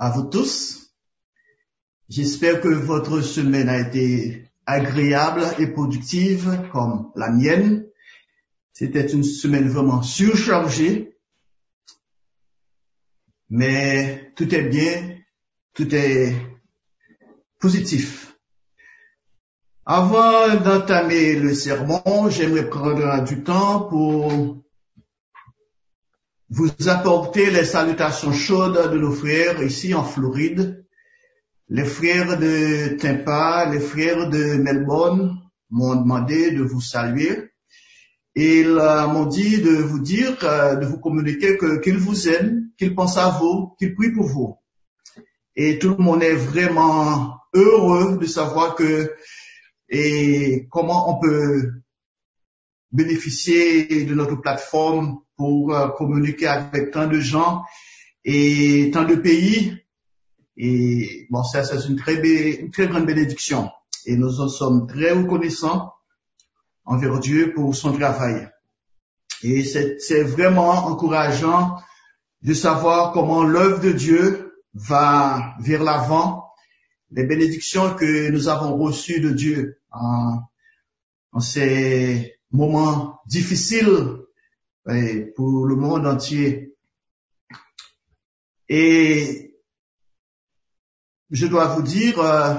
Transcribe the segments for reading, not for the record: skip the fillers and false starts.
à vous tous. J'espère que votre semaine a été agréable et productive comme la mienne. C'était une semaine vraiment surchargée, mais tout est bien, tout est positif. Avant d'entamer le sermon, j'aimerais prendre du temps pour vous apporter les salutations chaudes de nos frères ici en Floride. Les frères de Tampa, les frères de Melbourne m'ont demandé de vous saluer. Et ils m'ont dit de vous dire, de vous communiquer qu'ils vous aiment, qu'ils pensent à vous, qu'ils prient pour vous. Et tout le monde est vraiment heureux de savoir comment on peut bénéficier de notre plateforme pour communiquer avec tant de gens et tant de pays. Et bon, ça c'est une très grande bénédiction. Et nous en sommes très reconnaissants envers Dieu pour son travail. Et c'est vraiment encourageant de savoir comment l'œuvre de Dieu va vers l'avant, les bénédictions que nous avons reçues de Dieu en ces moments difficiles pour le monde entier. Et je dois vous dire,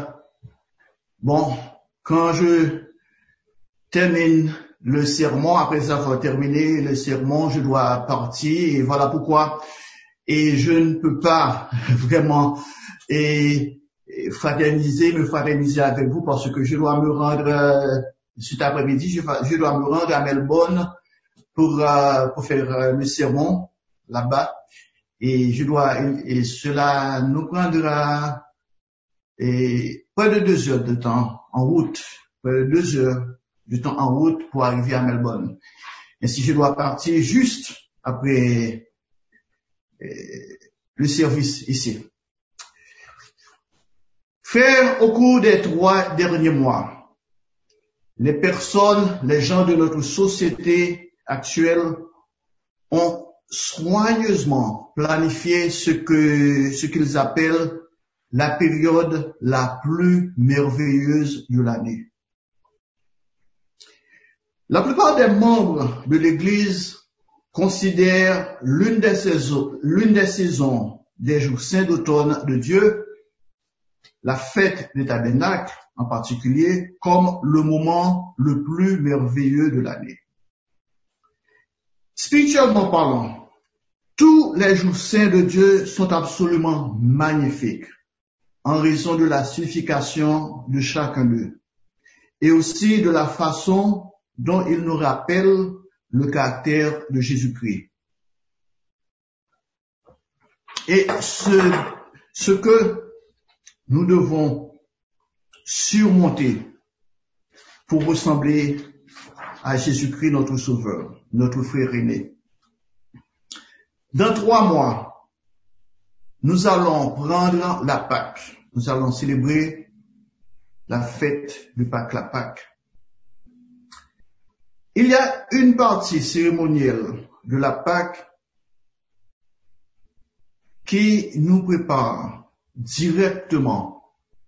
quand je termine le sermon, après avoir terminé le sermon, je dois partir et voilà pourquoi. Et je ne peux pas vraiment me fraterniser avec vous parce que je dois me rendre cet après-midi, je dois me rendre à Melbourne pour faire le sermon là-bas. Et cela nous prendra près de 2 heures de temps en route, près de 2 heures de temps en route pour arriver à Melbourne. Et si je dois partir juste après le service ici. Frères, au cours des 3 derniers mois, les gens de notre société actuelle ont soigneusement planifié ce qu'ils appellent la période la plus merveilleuse de l'année. La plupart des membres de l'Église considèrent l'une des saisons des jours saints d'automne de Dieu, la fête des tabernacles en particulier, comme le moment le plus merveilleux de l'année. Spirituellement parlant, tous les jours saints de Dieu sont absolument magnifiques en raison de la signification de chacun d'eux et aussi de la façon dont ils nous rappellent le caractère de Jésus-Christ. Et ce que nous devons surmonter pour ressembler à Jésus-Christ, notre Sauveur, notre frère aîné. Dans 3 mois, nous allons prendre la Pâque. Nous allons célébrer la fête de Pâque, la Pâque. Il y a une partie cérémonielle de la Pâque qui nous prépare directement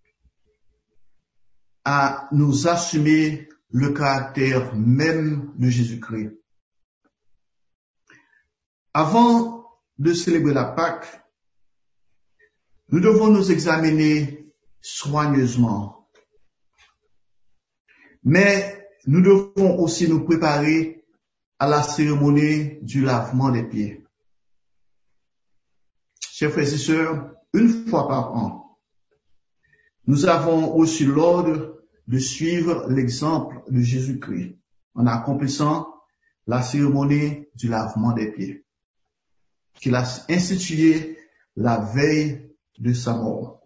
à nous assumer le caractère même de Jésus-Christ. Avant de célébrer la Pâque, nous devons nous examiner soigneusement. Mais nous devons aussi nous préparer à la cérémonie du lavement des pieds. Chers frères et sœurs, une fois par an, nous avons reçu l'ordre de suivre l'exemple de Jésus-Christ en accomplissant la cérémonie du lavement des pieds, qu'il a instituée la veille de sa mort.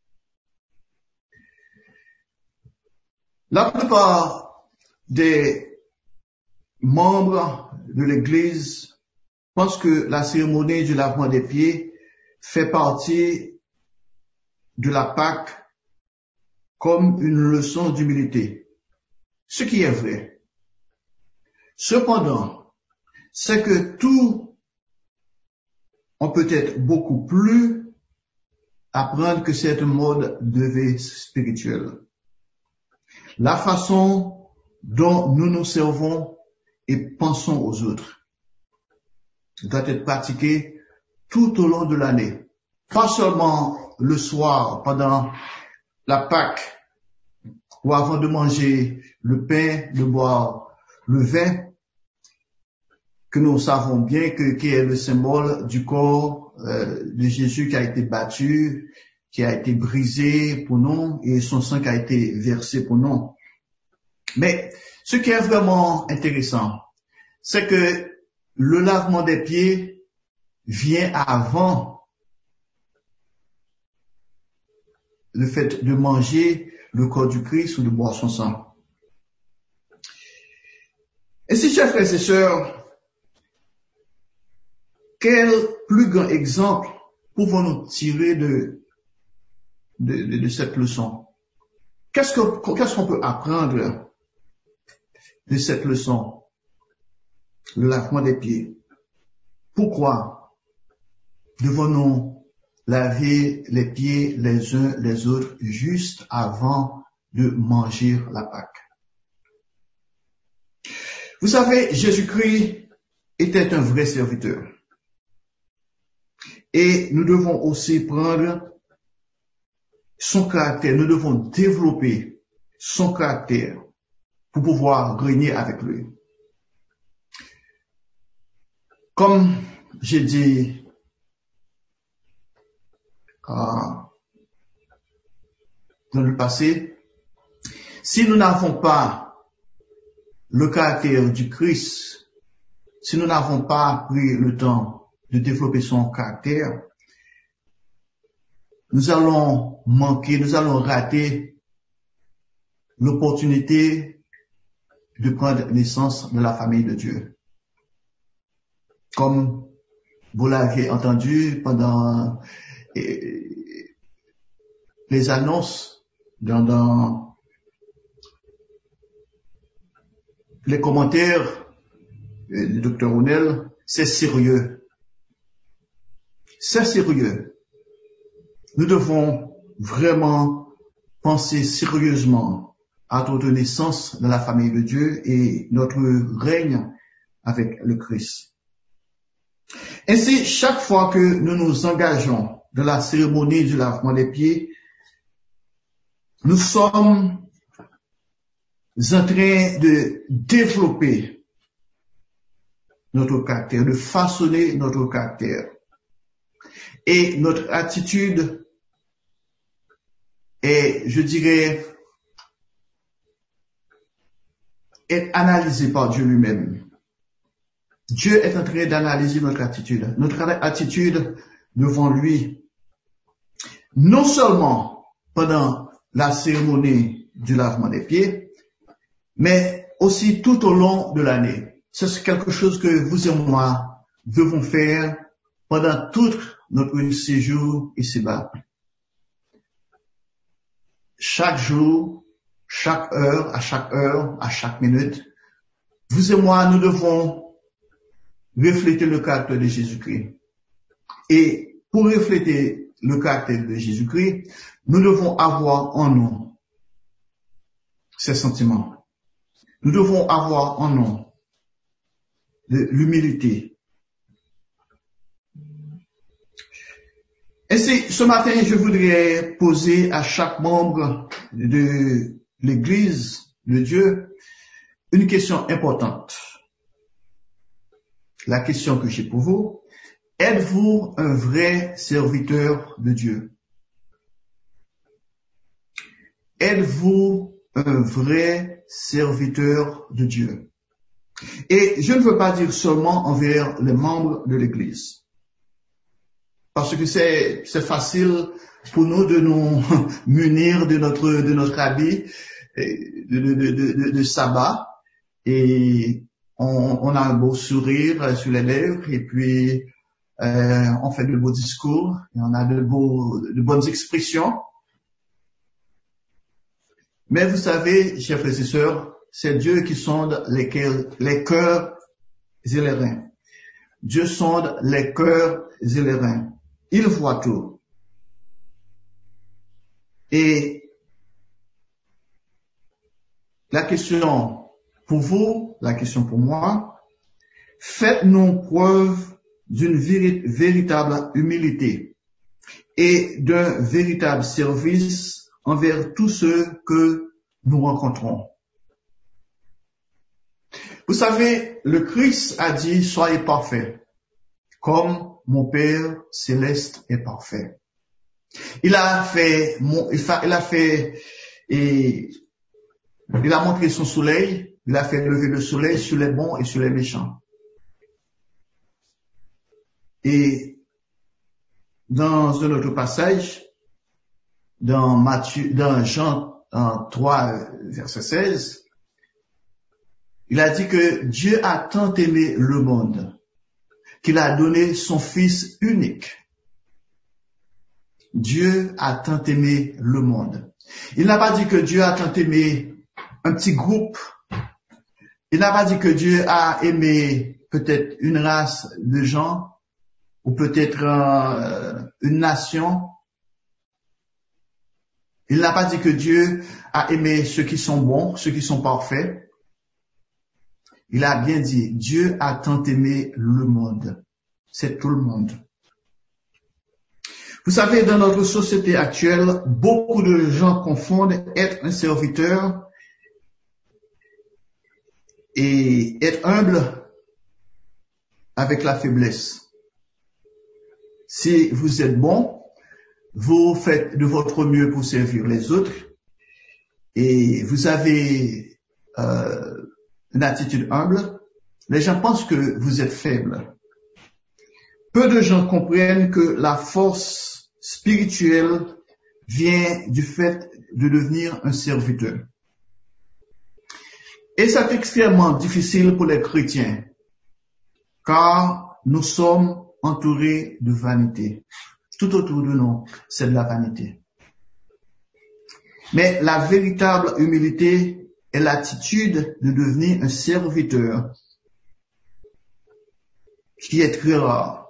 La plupart des membres de l'Église pensent que la cérémonie du lavement des pieds fait partie de la Pâque comme une leçon d'humilité, ce qui est vrai. Cependant, c'est que tout en peut être beaucoup plus apprendre que c'est un mode de vie spirituel. La façon dont nous nous servons et pensons aux autres doit être pratiquée tout au long de l'année. Pas seulement le soir pendant la Pâque ou avant de manger le pain, de boire le vin, que nous savons bien qui est le symbole du corps de Jésus qui a été battu, qui a été brisé pour nous et son sang qui a été versé pour nous. Mais ce qui est vraiment intéressant, c'est que le lavement des pieds vient avant le fait de manger le corps du Christ ou de boire son sang. Et si, chers frères et sœurs, quel plus grand exemple pouvons-nous tirer de cette leçon? Qu'est-ce qu'on peut apprendre de cette leçon? Le lavement des pieds. Pourquoi devons-nous laver les pieds les uns les autres juste avant de manger la Pâque? Vous savez, Jésus-Christ était un vrai serviteur. Et nous devons aussi prendre son caractère, nous devons développer son caractère pour pouvoir régner avec lui. Comme j'ai dit dans le passé, si nous n'avons pas le caractère du Christ, si nous n'avons pas pris le temps de développer son caractère, nous allons manquer, nous allons rater l'opportunité de prendre naissance de la famille de Dieu. Comme vous l'avez entendu pendant les annonces dans les commentaires du Dr. Rounel, c'est sérieux. C'est sérieux. Nous devons vraiment penser sérieusement à notre naissance dans la famille de Dieu et notre règne avec le Christ. Ainsi, chaque fois que nous nous engageons dans la cérémonie du lavement des pieds, nous sommes en train de développer notre caractère, de façonner notre caractère. Et notre attitude est, je dirais, est analysée par Dieu lui-même. Dieu est en train d'analyser notre attitude devant lui. Non seulement pendant la cérémonie du lavement des pieds, mais aussi tout au long de l'année. C'est quelque chose que vous et moi devons faire pendant tout notre séjour ici-bas. Chaque jour, à chaque minute, vous et moi, nous devons refléter le caractère de Jésus-Christ. Et pour refléter le caractère de Jésus-Christ, nous devons avoir en nous ces sentiments. Nous devons avoir en nous de l'humilité. Ainsi, ce matin, je voudrais poser à chaque membre de l'Église de Dieu une question importante. La question que j'ai pour vous, êtes-vous un vrai serviteur de Dieu? Êtes-vous un vrai serviteur de Dieu? Et je ne veux pas dire seulement envers les membres de l'Église. Parce que c'est facile pour nous de nous munir de notre habit de sabbat et on a un beau sourire sur les lèvres et puis on fait de beaux discours et on a de bonnes expressions. Mais vous savez, chers frères et sœurs, c'est Dieu qui sonde les cœurs et les reins. Dieu sonde les cœurs et les reins. Il voit tout. Et la question pour vous, la question pour moi, faites-nous preuve d'une véritable humilité et d'un véritable service envers tous ceux que nous rencontrons. Vous savez, le Christ a dit, soyez parfaits, comme mon Père céleste est parfait. Il a montré son soleil, il a fait lever le soleil sur les bons et sur les méchants. Et dans un autre passage, dans Jean 3, verset 16, il a dit que Dieu a tant aimé le monde qu'il a donné son Fils unique. Dieu a tant aimé le monde. Il n'a pas dit que Dieu a tant aimé un petit groupe. Il n'a pas dit que Dieu a aimé peut-être une race de gens ou peut-être une nation. Il n'a pas dit que Dieu a aimé ceux qui sont bons, ceux qui sont parfaits. Il a bien dit, Dieu a tant aimé le monde. C'est tout le monde. Vous savez, dans notre société actuelle, beaucoup de gens confondent être un serviteur et être humble avec la faiblesse. Si vous êtes bon, vous faites de votre mieux pour servir les autres et vous avez une attitude humble, les gens pensent que vous êtes faible. Peu de gens comprennent que la force spirituelle vient du fait de devenir un serviteur. Et c'est extrêmement difficile pour les chrétiens, car nous sommes entourés de vanité. Tout autour de nous, c'est de la vanité. Mais la véritable humilité est l'attitude de devenir un serviteur qui est très rare.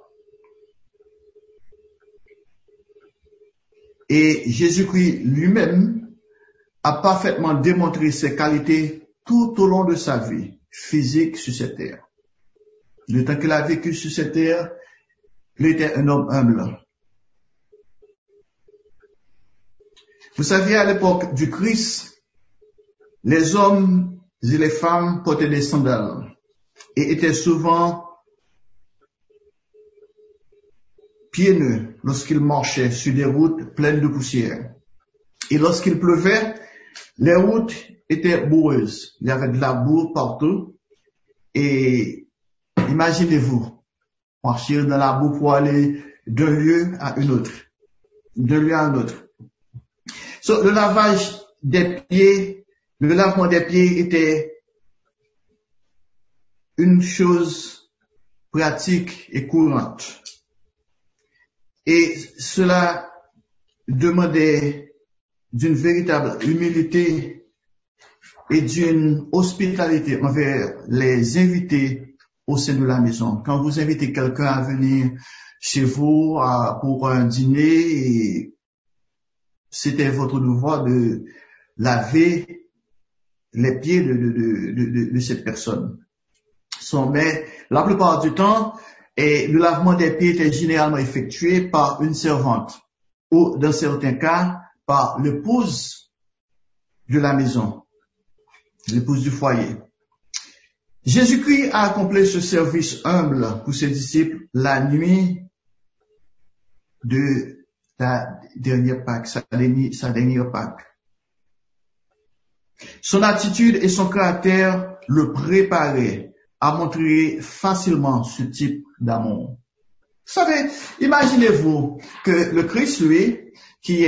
Et Jésus-Christ lui-même a parfaitement démontré ses qualités tout au long de sa vie physique sur cette terre. Le temps qu'il a vécu sur cette terre, il était un homme humble. Vous savez, à l'époque du Christ, les hommes et les femmes portaient des sandales et étaient souvent pieds nus lorsqu'ils marchaient sur des routes pleines de poussière. Et lorsqu'il pleuvait, les routes étaient boueuses. Il y avait de la boue partout. Et imaginez-vous, marcher dans la boue pour aller d'un lieu à un autre. D'un lieu à un autre. Le lavage des pieds, le lavement des pieds était une chose pratique et courante. Et cela demandait d'une véritable humilité et d'une hospitalité envers les invités au sein de la maison. Quand vous invitez quelqu'un à venir chez vous pour un dîner, c'était votre devoir de laver les pieds de cette personne. Mais la plupart du temps, le lavement des pieds était généralement effectué par une servante ou, dans certains cas, par l'épouse de la maison, l'épouse du foyer. Jésus-Christ a accompli ce service humble pour ses disciples la nuit de sa dernière Pâque, sa dernière Pâque. Son attitude et son caractère le préparaient à montrer facilement ce type d'amour. Vous savez, imaginez-vous que le Christ, lui, qui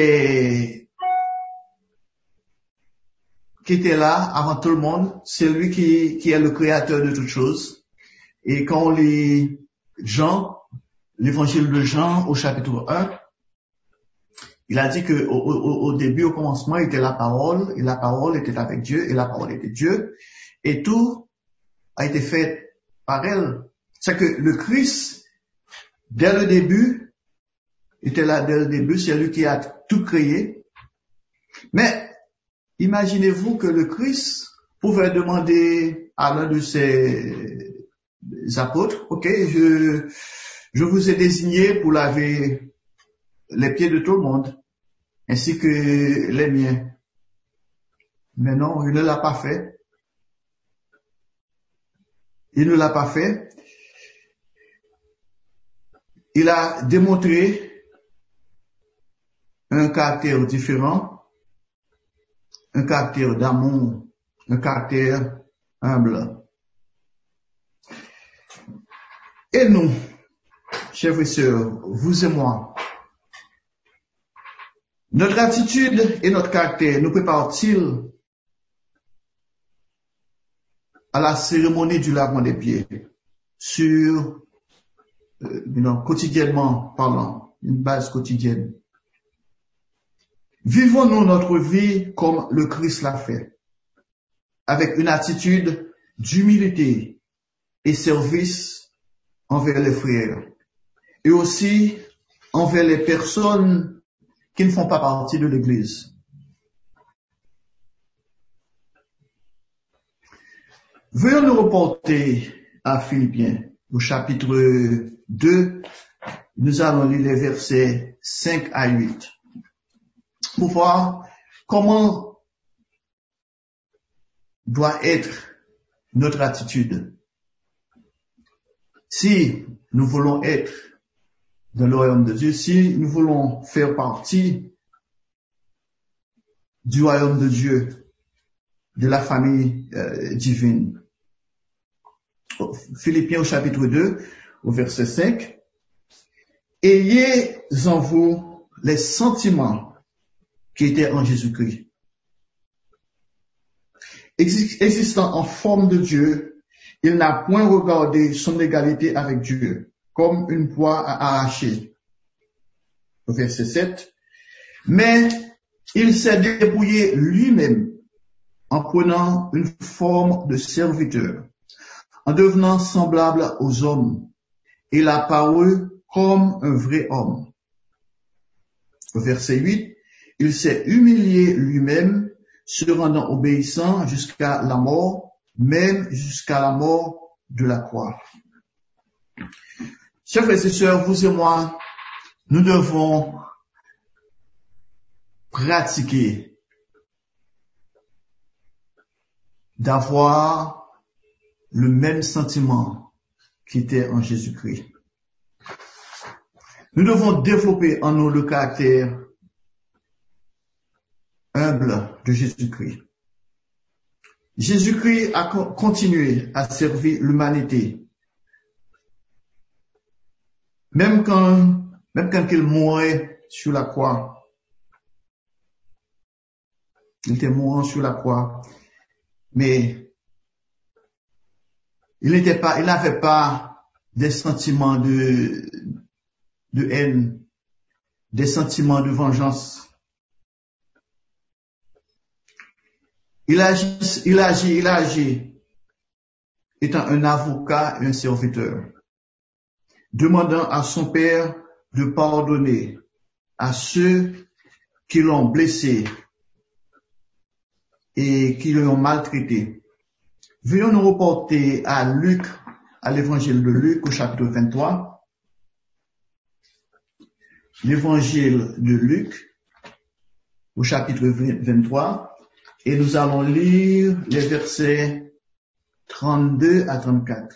était là avant tout le monde, c'est lui qui est le créateur de toutes choses. Et quand on lit l'évangile de Jean au chapitre 1, il a dit que au début, au commencement, il était la parole, et la parole était avec Dieu, et la parole était Dieu, et tout a été fait par elle. C'est que le Christ, dès le début, était là dès le début, c'est lui qui a tout créé, Mais imaginez-vous que le Christ pouvait demander à l'un de ses apôtres, ok, je vous ai désigné pour laver les pieds de tout le monde, ainsi que les miens. Mais non, il ne l'a pas fait. Il ne l'a pas fait. Il a démontré un caractère différent, un caractère d'amour, un caractère humble. Et nous, chers et sœurs, vous et moi, notre attitude et notre caractère nous préparent-ils à la cérémonie du lavement des pieds sur, quotidiennement parlant, une base quotidienne? Vivons-nous notre vie comme le Christ l'a fait, avec une attitude d'humilité et service envers les frères et aussi envers les personnes qui ne font pas partie de l'Église? Veuillons nous reporter à Philippiens, au chapitre 2. Nous allons lire les versets 5 à 8 pour voir comment doit être notre attitude. Si nous voulons être dans le royaume de Dieu, si nous voulons faire partie du royaume de Dieu, de la famille divine. Philippiens au chapitre 2, au verset 5. Ayez en vous les sentiments qui étaient en Jésus-Christ. Existant en forme de Dieu, il n'a point regardé son égalité avec Dieu comme une proie à arracher. Au verset 7. Mais il s'est dépouillé lui-même en prenant une forme de serviteur, en devenant semblable aux hommes. Il a paru comme un vrai homme. Au verset 8, il s'est humilié lui-même, se rendant obéissant jusqu'à la mort, même jusqu'à la mort de la croix. Chers frères et sœurs, vous et moi, nous devons pratiquer d'avoir le même sentiment qui était en Jésus-Christ. Nous devons développer en nous le caractère humble de Jésus-Christ. Jésus-Christ a continué à servir l'humanité. Même quand il mourait sur la croix. Il était mourant sur la croix. Mais il n'avait pas des sentiments de haine, des sentiments de vengeance. Il agit, étant un avocat et un serviteur, demandant à son Père de pardonner à ceux qui l'ont blessé et qui l'ont maltraité. Veuillons nous reporter à Luc, à l'évangile de Luc au chapitre 23. L'évangile de Luc au chapitre 23. Et nous allons lire les versets 32 à 34.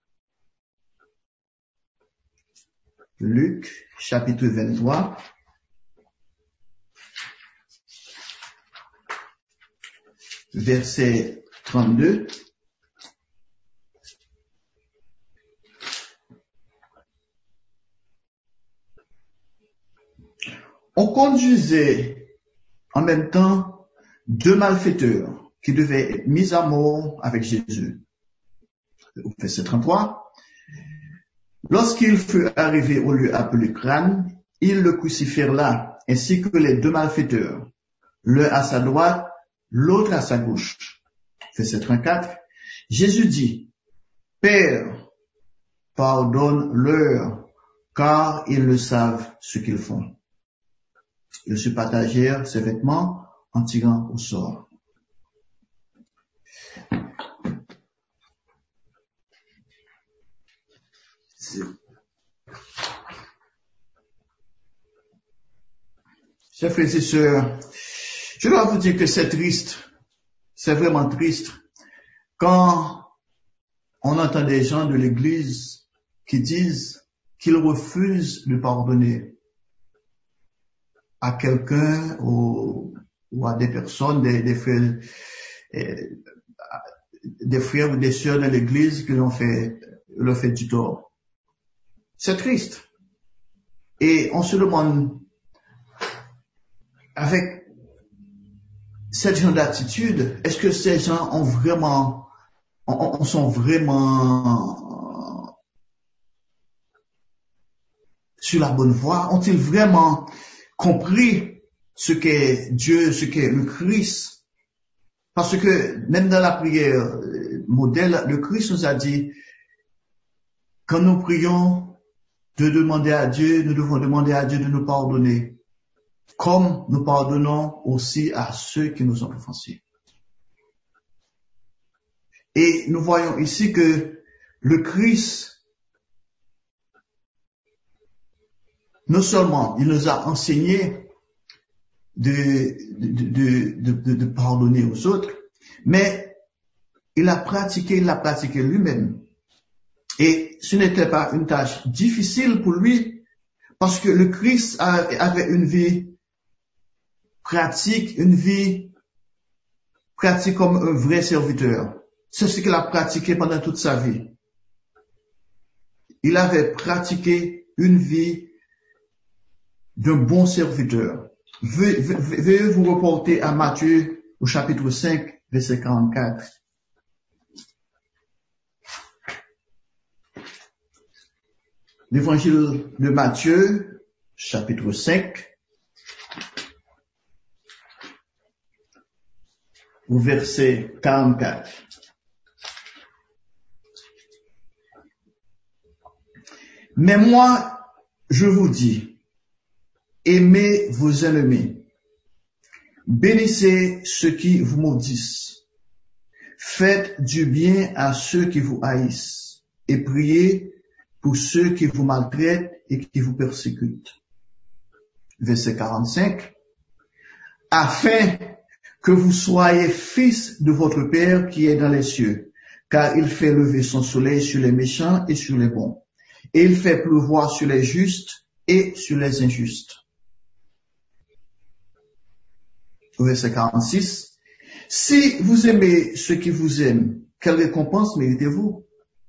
Luc, chapitre 23. Verset 32. On conduisait en même temps deux malfaiteurs qui devaient être mis à mort avec Jésus. Verset 33. Lorsqu'il fut arrivé au lieu appelé Crâne, ils le crucifièrent là, ainsi que les deux malfaiteurs, l'un à sa droite, l'autre à sa gauche. Verset 34. Jésus dit, Père, pardonne-leur, car ils ne savent ce qu'ils font. Ils se partagèrent ses vêtements en tirant au sort. Chers frères et sœurs, je dois vous dire que c'est triste, c'est vraiment triste quand on entend des gens de l'Église qui disent qu'ils refusent de pardonner à quelqu'un ou à des personnes, des frères ou des sœurs de l'Église qui leur fait du tort. C'est triste. Et on se demande, avec cette genre d'attitude, est-ce que ces gens sont vraiment sur la bonne voie? Ont-ils vraiment compris ce qu'est Dieu, ce qu'est le Christ? Parce que même dans la prière modèle, le Christ nous a dit, quand nous prions, nous devons demander à Dieu de nous pardonner, comme nous pardonnons aussi à ceux qui nous ont offensés. Et nous voyons ici que le Christ, non seulement il nous a enseigné de pardonner aux autres, mais il l'a pratiqué lui-même. Et ce n'était pas une tâche difficile pour lui, parce que le Christ avait une vie pratique comme un vrai serviteur. C'est ce qu'il a pratiqué pendant toute sa vie. Il avait pratiqué une vie d'un bon serviteur. Veuillez vous reporter à Matthieu au chapitre 5, verset 44. L'évangile de Matthieu, chapitre 5, au verset 44. Mais moi, je vous dis, aimez vos ennemis, bénissez ceux qui vous maudissent, faites du bien à ceux qui vous haïssent, et priez pour ceux qui vous maltraitent et qui vous persécutent. Verset 45. Afin que vous soyez fils de votre Père qui est dans les cieux, car il fait lever son soleil sur les méchants et sur les bons, et il fait pleuvoir sur les justes et sur les injustes. Verset 46. Si vous aimez ceux qui vous aiment, quelle récompense méritez-vous?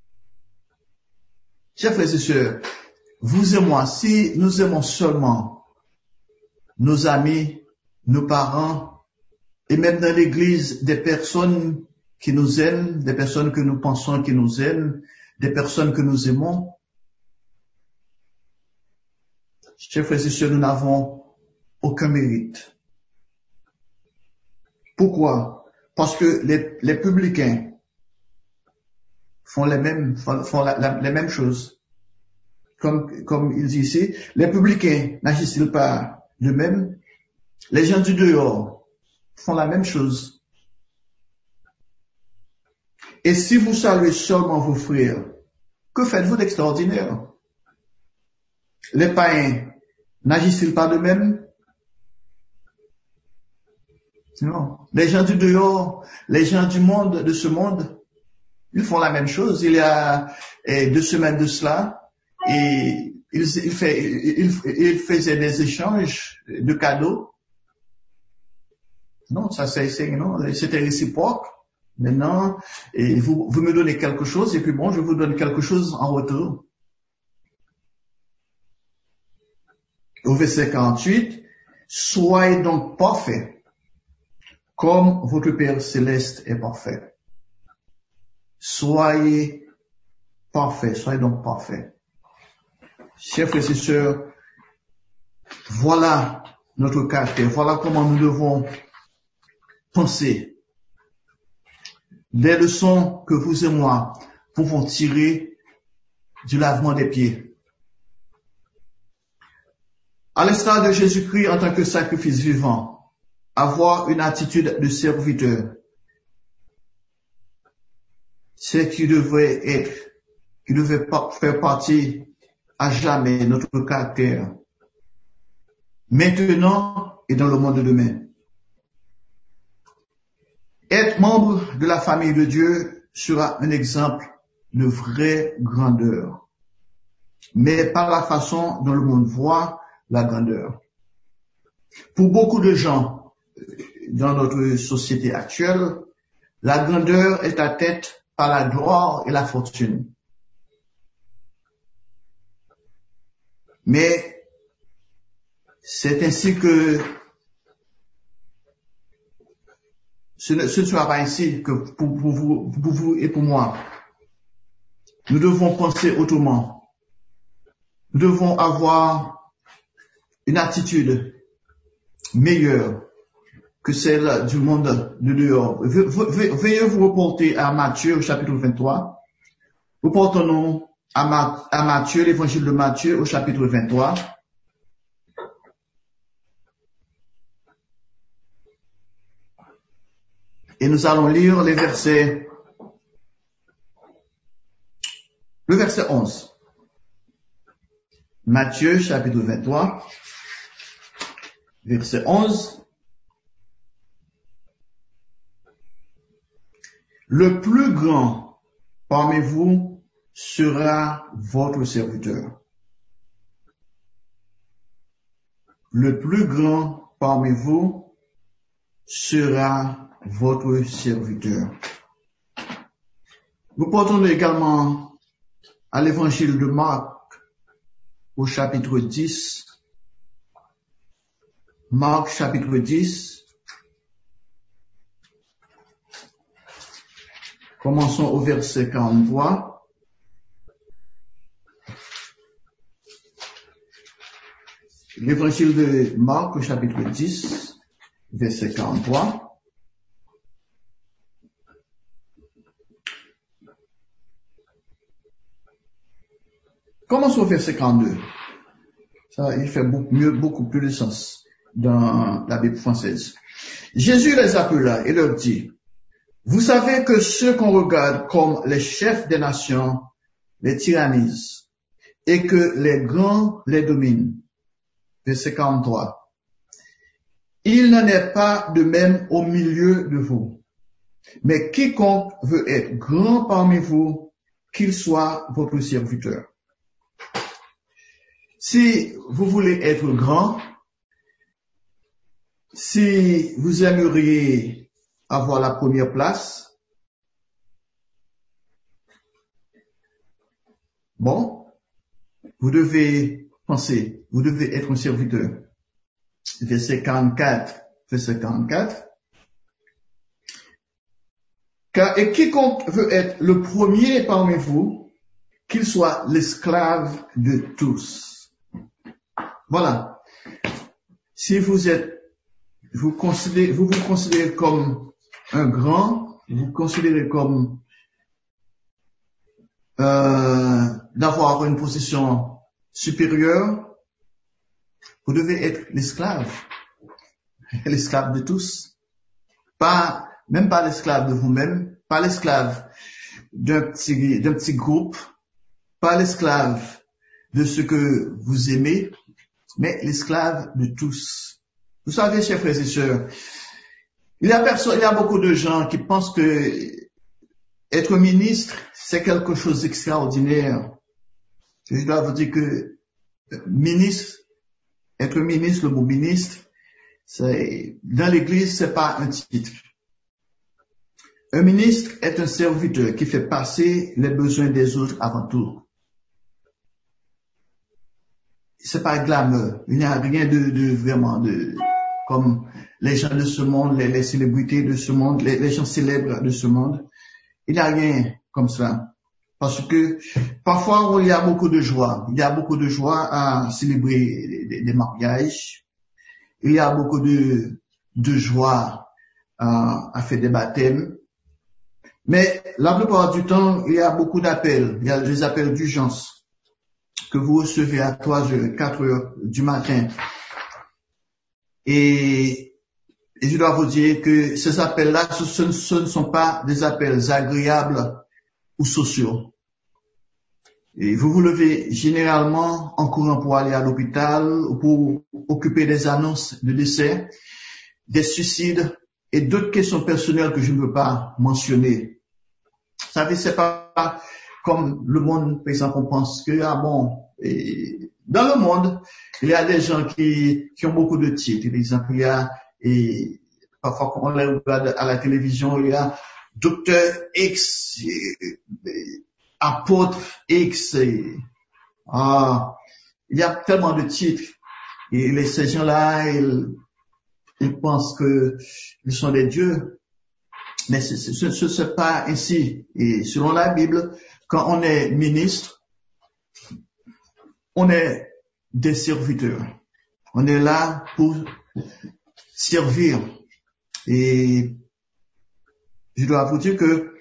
Chers frères et sœurs, vous et moi, si nous aimons seulement nos amis, nos parents, et même dans l'église, des personnes qui nous aiment, des personnes que nous pensons qui nous aiment, des personnes que nous aimons, chers frères et sœurs, nous n'avons aucun mérite. Pourquoi? Parce que les publicains font les mêmes choses. Comme il dit ici, les publicains n'agissent-ils pas de même? Les gens du dehors font la même chose. Et si vous saluez seulement vos frères, que faites-vous d'extraordinaire? Les païens n'agissent-ils pas de même? Non. Les gens du dehors, les gens du monde, de ce monde, ils font la même chose. Il y a 2 semaines de cela, et ils faisaient des échanges de cadeaux. Non, c'était réciproque. Maintenant, vous me donnez quelque chose, et puis bon, je vous donne quelque chose en retour. Au verset 48, soyez donc parfaits, comme votre Père céleste est parfait. Soyez parfaits, soyez donc parfaits. Chers frères et sœurs, voilà notre caractère, voilà comment nous devons penser. Des leçons que vous et moi pouvons tirer du lavement des pieds. À l'instar de Jésus-Christ en tant que sacrifice vivant, avoir une attitude de serviteur. C'est qui devrait faire partie à jamais de notre caractère, maintenant et dans le monde de demain. Être membre de la famille de Dieu sera un exemple de vraie grandeur, mais par la façon dont le monde voit la grandeur. Pour beaucoup de gens dans notre société actuelle, la grandeur est atteinte par la gloire et la fortune. Mais c'est ainsi que ce ne sera pas ainsi que pour vous et pour moi. Nous devons penser autrement. Nous devons avoir une attitude meilleure que celle du monde de dehors. Veuillez vous reporter à Matthieu, au chapitre 23. Reportons-nous à Matthieu, l'évangile de Matthieu, au chapitre 23. Et nous allons lire le verset 11. Matthieu, chapitre 23, verset 11. Le plus grand parmi vous sera votre serviteur. Le plus grand parmi vous sera votre serviteur. Nous portons également à l'évangile de Marc au chapitre 10. Marc chapitre 10. Commençons au verset 43. L'évangile de Marc au chapitre 10, verset 43. Commençons au verset 42. Ça, il fait beaucoup plus de sens dans la Bible française. Jésus les appela et leur dit: vous savez que ceux qu'on regarde comme les chefs des nations les tyrannisent et que les grands les dominent. Verset 43. Il n'en est pas de même au milieu de vous. Mais quiconque veut être grand parmi vous, qu'il soit votre serviteur. Si vous voulez être grand, si vous aimeriez avoir la première place, bon, vous devez penser, vous devez être un serviteur. Verset 44. Et quiconque veut être le premier parmi vous, qu'il soit l'esclave de tous. Voilà. Si vous vous considérez comme un grand, vous considérez comme d'avoir une position supérieure, vous devez être l'esclave de tous. Même pas l'esclave de vous-même, pas l'esclave d'un petit groupe, pas l'esclave de ce que vous aimez, mais l'esclave de tous. Vous savez, chers frères et sœurs, il y a beaucoup de gens qui pensent que être ministre, c'est quelque chose d'extraordinaire. Je dois vous dire que être ministre, le mot ministre, dans l'Église, c'est pas un titre. Un ministre est un serviteur qui fait passer les besoins des autres avant tout. C'est pas glamour. Il n'y a rien de comme les gens de ce monde, les célébrités de ce monde, les gens célèbres de ce monde. Il n'y a rien comme ça. Parce que parfois, il y a beaucoup de joie. Il y a beaucoup de joie à célébrer des mariages. Il y a beaucoup de joie à faire des baptêmes. Mais la plupart du temps, il y a beaucoup d'appels. Il y a des appels d'urgence que vous recevez à 3 heures, 4 heures du matin. Et Et je dois vous dire que ces appels-là, ce ne sont pas des appels agréables ou sociaux. Et vous vous levez généralement en courant pour aller à l'hôpital ou pour occuper des annonces de décès, des suicides et d'autres questions personnelles que je ne veux pas mentionner. Vous savez, c'est pas comme le monde, par exemple, on pense que, et dans le monde, il y a des gens qui ont beaucoup de titres. Par exemple, il y a, et parfois quand on les regarde à la télévision, il y a Docteur X, Apôtre X, il y a tellement de titres. Et ces gens-là, ils pensent que ils sont des dieux. Mais ce n'est pas ainsi. Et selon la Bible, quand on est ministre, on est des serviteurs. On est là pour servir. Et je dois vous dire que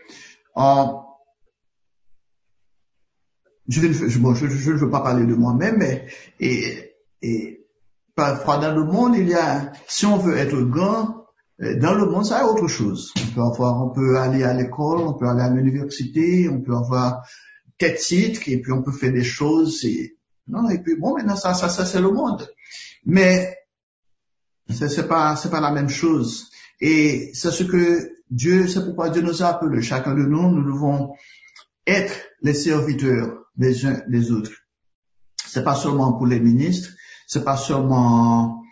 je ne veux pas parler de moi-même, mais et parfois dans le monde, il y a, si on veut être grand, dans le monde, ça a autre chose. On peut aller à l'école, on peut aller à l'université, on peut avoir des titres, et puis on peut faire des choses, et puis bon, maintenant, ça, c'est le monde. Mais, c'est pas la même chose. Et c'est ce que c'est pourquoi Dieu nous a appelés. Chacun de nous devons être les serviteurs des uns des autres. C'est pas seulement pour les ministres, c'est pas seulement,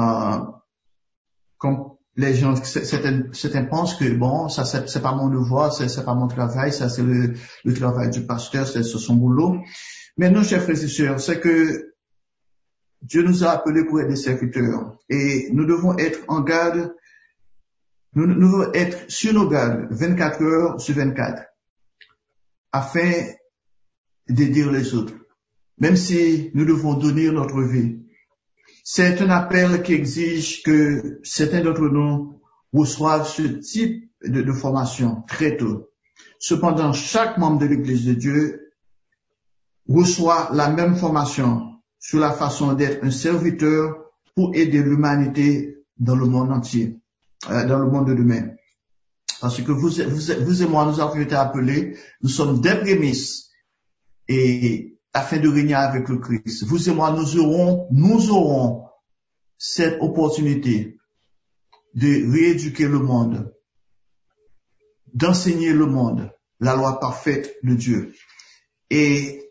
comme les gens, certains pensent que bon, ça c'est pas mon devoir, c'est pas mon travail, ça c'est le travail du pasteur, c'est son boulot. Mais nous, chers frères et sœurs, c'est que Dieu nous a appelés pour être des serviteurs et nous devons être en garde, nous devons être sur nos gardes 24 heures sur 24 afin d'aider les autres, même si nous devons donner notre vie. C'est un appel qui exige que certains d'entre nous reçoivent ce type de formation très tôt. Cependant, chaque membre de l'Église de Dieu reçoit la même formation sur la façon d'être un serviteur pour aider l'humanité dans le monde entier, dans le monde de demain. Parce que vous et moi, nous avons été appelés, nous sommes des prémices et afin de régner avec le Christ. Vous et moi, nous aurons cette opportunité de rééduquer le monde, d'enseigner le monde, la loi parfaite de Dieu. Et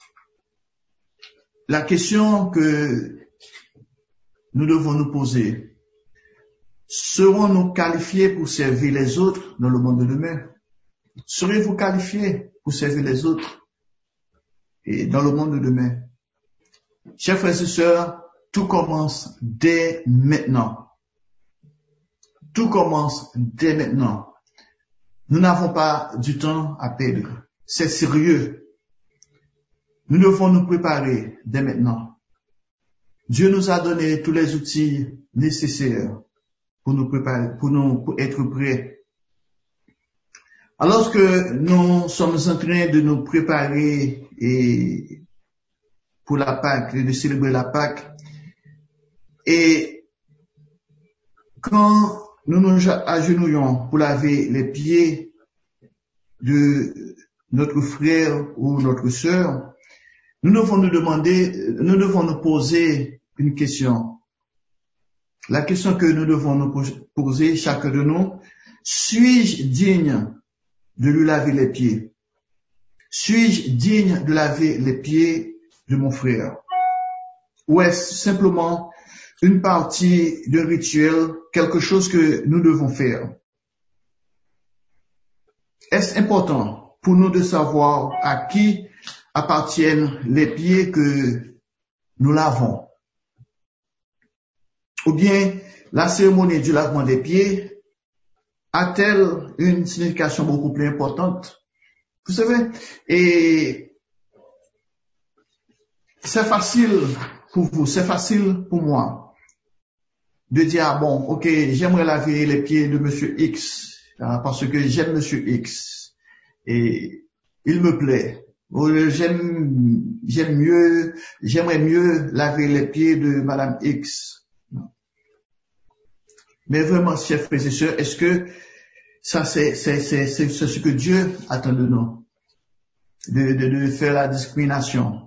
la question que nous devons nous poser, serons-nous qualifiés pour servir les autres dans le monde de demain? Serez-vous qualifiés pour servir les autres et dans le monde de demain? Chers frères et sœurs, tout commence dès maintenant. Tout commence dès maintenant. Nous n'avons pas du temps à perdre. C'est sérieux. Nous devons nous préparer dès maintenant. Dieu nous a donné tous les outils nécessaires pour nous préparer, pour être prêts. Alors que nous sommes en train de nous préparer pour la Pâque, de célébrer la Pâque, et quand nous nous agenouillons pour laver les pieds de notre frère ou notre sœur, nous devons nous poser une question. La question que nous devons nous poser, chacun de nous, suis-je digne de lui laver les pieds? Suis-je digne de laver les pieds de mon frère? Ou est-ce simplement une partie d'un rituel, quelque chose que nous devons faire? Est-ce important pour nous de savoir à qui appartiennent les pieds que nous lavons? Ou bien la cérémonie du lavement des pieds a-t-elle une signification beaucoup plus importante? Vous savez, et c'est facile pour vous, c'est facile pour moi de dire, bon, ok, j'aimerais laver les pieds de Monsieur X, parce que j'aime Monsieur X et il me plaît. J'aimerais mieux laver les pieds de Madame X. Mais vraiment, chers frères et sœurs, est-ce que ça, c'est ce que Dieu attend de nous? De faire la discrimination.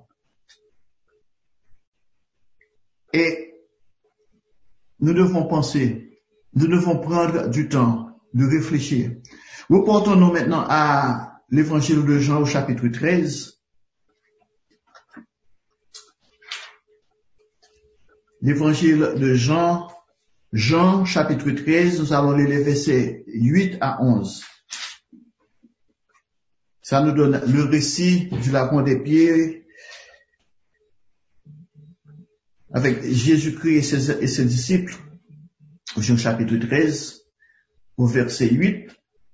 Et nous devons penser, nous devons prendre du temps de réfléchir. Reportons-nous maintenant à l'évangile de Jean au chapitre 13. L'évangile de Jean, chapitre 13, nous allons lire les versets 8 à 11. Ça nous donne le récit du lavement des pieds avec Jésus-Christ et ses disciples. Jean chapitre 13, au verset 8.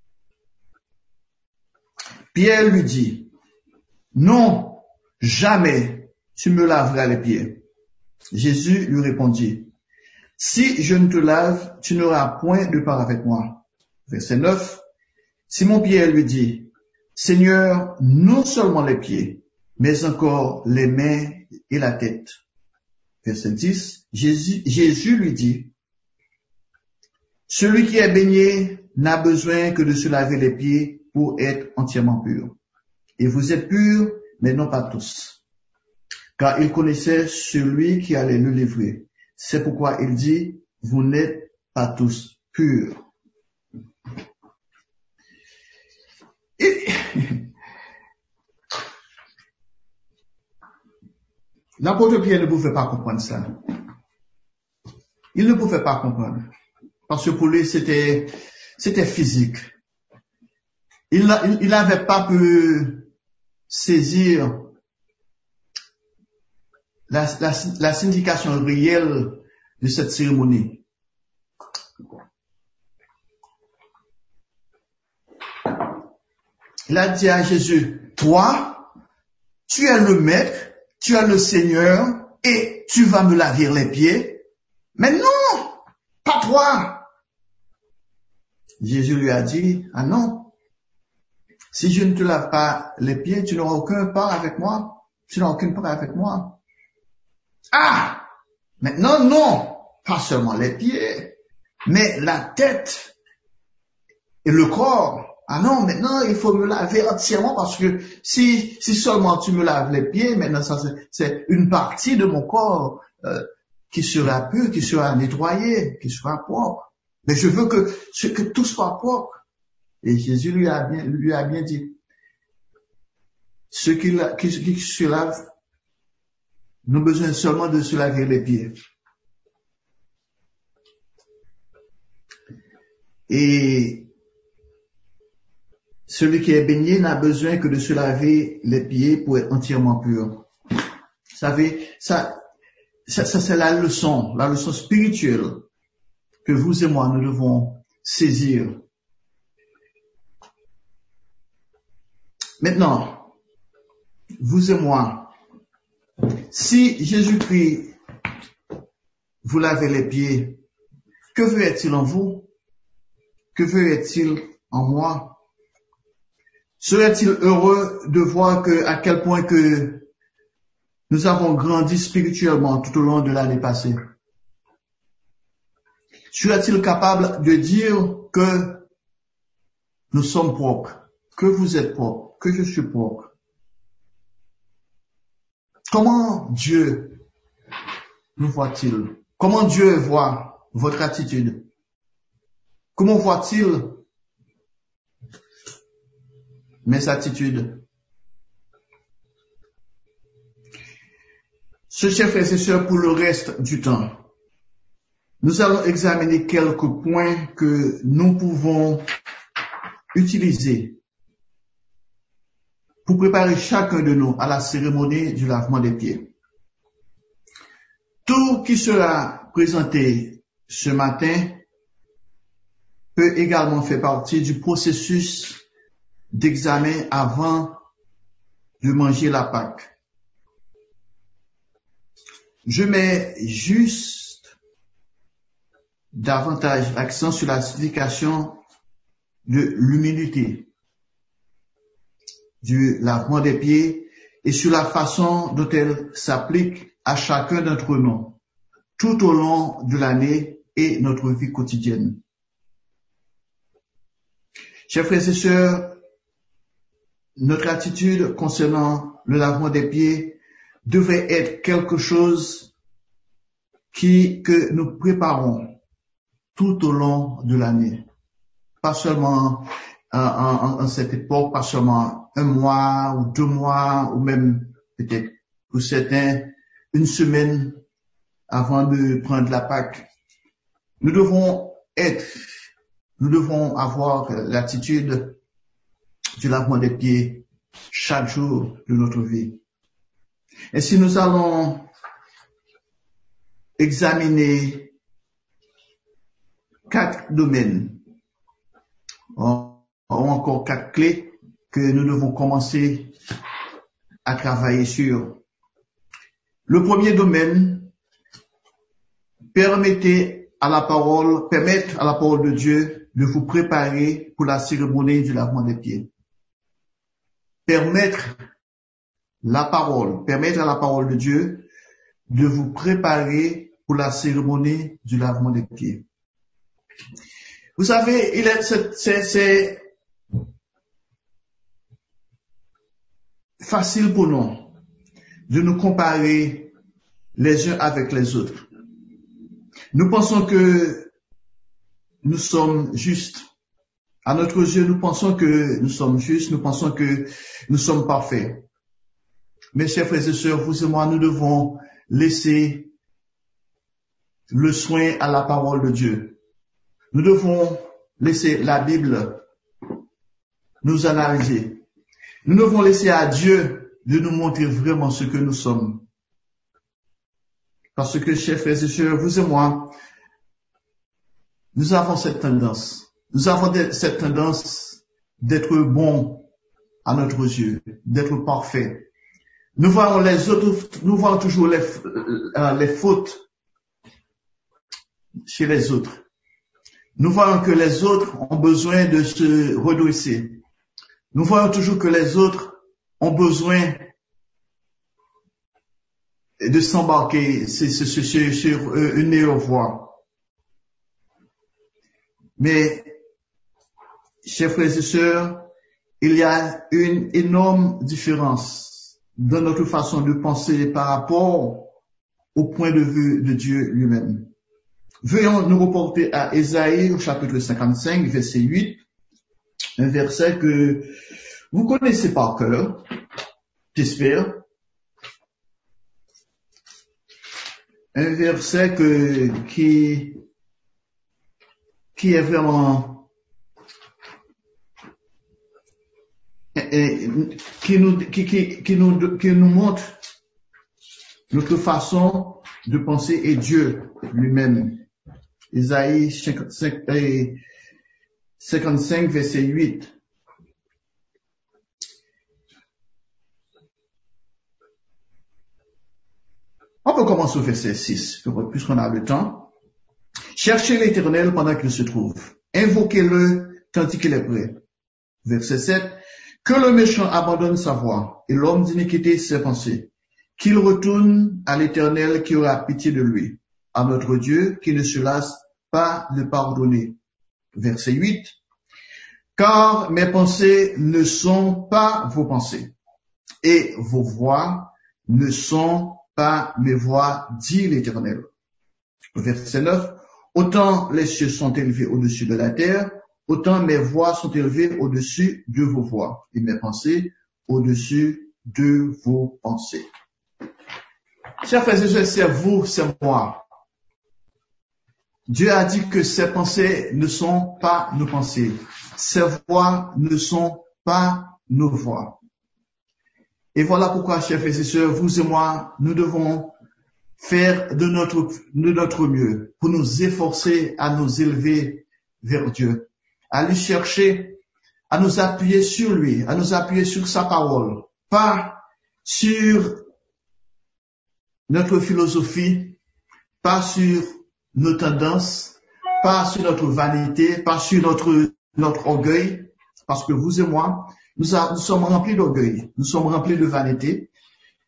Pierre lui dit, « Non, jamais tu me laveras les pieds. » Jésus lui répondit, « Si je ne te lave, tu n'auras point de part avec moi. » Verset 9. Simon-Pierre lui dit, « Seigneur, non seulement les pieds, mais encore les mains et la tête. » Verset 10. Jésus lui dit, « Celui qui est baigné n'a besoin que de se laver les pieds pour être entièrement pur. Et vous êtes purs, mais non pas tous. » Car il connaissait celui qui allait le livrer. C'est pourquoi il dit, « Vous n'êtes pas tous purs. » Et l'apôtre Pierre ne pouvait pas comprendre ça. Il ne pouvait pas comprendre. Parce que pour lui, c'était physique. Il n'avait pas pu saisir la signification réelle de cette cérémonie. Il a dit à Jésus, toi, tu es le maître, tu es le Seigneur, et tu vas me laver les pieds. Mais non, pas toi. Jésus lui a dit, ah non, si je ne te lave pas les pieds, tu n'auras aucun part avec moi. Tu n'auras aucune part avec moi. Ah, maintenant non, pas seulement les pieds, mais la tête et le corps. Ah non, maintenant il faut me laver entièrement parce que si seulement tu me laves les pieds, maintenant ça c'est une partie de mon corps qui sera pur, qui sera nettoyé, qui sera propre. Mais je veux que tout soit propre. Et Jésus lui a bien dit, ceux qui se lavent n'ont besoin seulement de se laver les pieds. Et celui qui est baigné n'a besoin que de se laver les pieds pour être entièrement pur. Vous savez, ça c'est la leçon spirituelle que vous et moi nous devons saisir. Maintenant, vous et moi, si Jésus-Christ vous lavait les pieds, que veut-il en vous? Que veut-il en moi? Serait-il heureux de voir à quel point que nous avons grandi spirituellement tout au long de l'année passée? Serait-il capable de dire que nous sommes propres, que vous êtes propres, que je suis propre? Comment Dieu nous voit-il? Comment Dieu voit votre attitude? Comment voit-il mes attitudes? Chers frères et sœurs, pour le reste du temps, nous allons examiner quelques points que nous pouvons utiliser pour préparer chacun de nous à la cérémonie du lavement des pieds. Tout qui sera présenté ce matin peut également faire partie du processus d'examen avant de manger la Pâque. Je mets juste davantage l'accent sur la signification de l'humilité, du lavement des pieds et sur la façon dont elle s'applique à chacun d'entre nous tout au long de l'année et notre vie quotidienne. Chers frères et sœurs, notre attitude concernant le lavement des pieds devrait être quelque chose que nous préparons tout au long de l'année. Pas seulement en cette époque, pas seulement un mois ou 2 mois, ou même peut-être pour certains, une semaine avant de prendre la Pâque. Nous devons avoir l'attitude du lavement des pieds chaque jour de notre vie. Et si nous allons examiner 4 domaines, ou encore 4 clés que nous devons commencer à travailler sur. Le premier domaine, permettre à la parole de Dieu de vous préparer pour la cérémonie du lavement des pieds. Permettre à la parole de Dieu de vous préparer pour la cérémonie du lavement des pieds. Vous savez, c'est facile pour nous de nous comparer les uns avec les autres. Nous pensons que nous sommes justes. À notre yeux, nous pensons que nous sommes justes, nous pensons que nous sommes parfaits. Mes chers frères et sœurs, vous et moi, nous devons laisser le soin à la parole de Dieu. Nous devons laisser la Bible nous analyser. Nous devons laisser à Dieu de nous montrer vraiment ce que nous sommes. Parce que, chers frères et sœurs, vous et moi, nous avons cette tendance. Nous avons cette tendance d'être bons à notre yeux, d'être parfaits. Nous voyons les autres, nous voyons toujours les fautes chez les autres. Nous voyons que les autres ont besoin de se redresser. Nous voyons toujours que les autres ont besoin de s'embarquer sur une meilleure voie. Mais, chers frères et sœurs, il y a une énorme différence dans notre façon de penser par rapport au point de vue de Dieu lui-même. Veuillons nous reporter à Ésaïe au chapitre 55, verset 8, un verset que vous connaissez par cœur, j'espère. Un verset qui est vraiment qui nous montre notre façon de penser et Dieu lui-même. Ésaïe 55, verset 8. On peut commencer au verset 6, puisqu'on a le temps. Cherchez l'Éternel pendant qu'il se trouve. Invoquez-le tant qu'il est prêt. Verset 7. Que le méchant abandonne sa voie et l'homme d'iniquité ses pensées. Qu'il retourne à l'Éternel qui aura pitié de lui. À notre Dieu qui ne se lasse pas de pardonner. Verset 8. Car mes pensées ne sont pas vos pensées, et vos voies ne sont pas mes voies, dit l'Éternel. Verset 9. Autant les cieux sont élevés au-dessus de la terre, autant mes voies sont élevées au-dessus de vos voies, et mes pensées au-dessus de vos pensées. Chers frères et sœurs, c'est vous, c'est moi. Dieu a dit que ses pensées ne sont pas nos pensées. Ses voies ne sont pas nos voies. Et voilà pourquoi, chers frères et sœurs, vous et moi, nous devons faire de notre mieux pour nous efforcer à nous élever vers Dieu, à lui chercher, à nous appuyer sur lui, à nous appuyer sur sa parole, pas sur notre philosophie, pas sur nos tendances, pas sur notre vanité, pas sur notre orgueil, parce que vous et moi, nous sommes remplis d'orgueil, nous sommes remplis de vanité,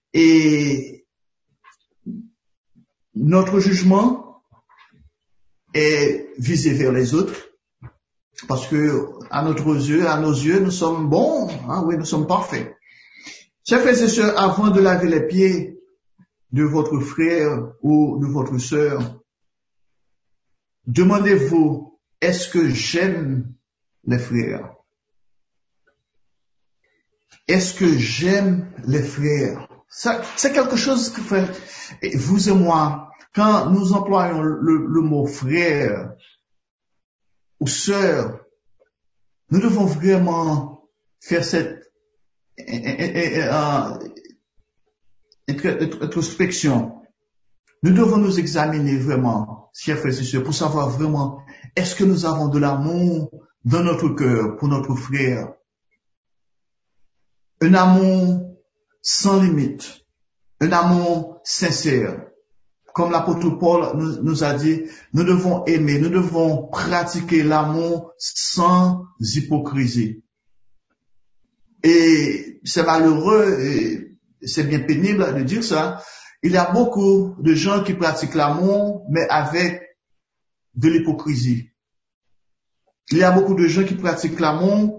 et notre jugement est visé vers les autres, parce que à nos yeux, nous sommes bons, hein, oui, nous sommes parfaits. Chers frères et sœurs, avant de laver les pieds de votre frère ou de votre sœur, demandez-vous, est-ce que j'aime les frères? Est-ce que j'aime les frères? Ça, c'est quelque chose que fait, vous et moi, quand nous employons le mot frère ou sœur, nous devons vraiment faire cette introspection. Nous devons nous examiner vraiment, chers frères et sœurs, pour savoir vraiment, est-ce que nous avons de l'amour dans notre cœur pour notre frère? Un amour sans limite, un amour sincère. Comme l'apôtre Paul nous a dit, nous devons aimer, nous devons pratiquer l'amour sans hypocrisie. Et c'est malheureux, et c'est bien pénible de dire ça. Il y a beaucoup de gens qui pratiquent l'amour, mais avec de l'hypocrisie. Il y a beaucoup de gens qui pratiquent l'amour.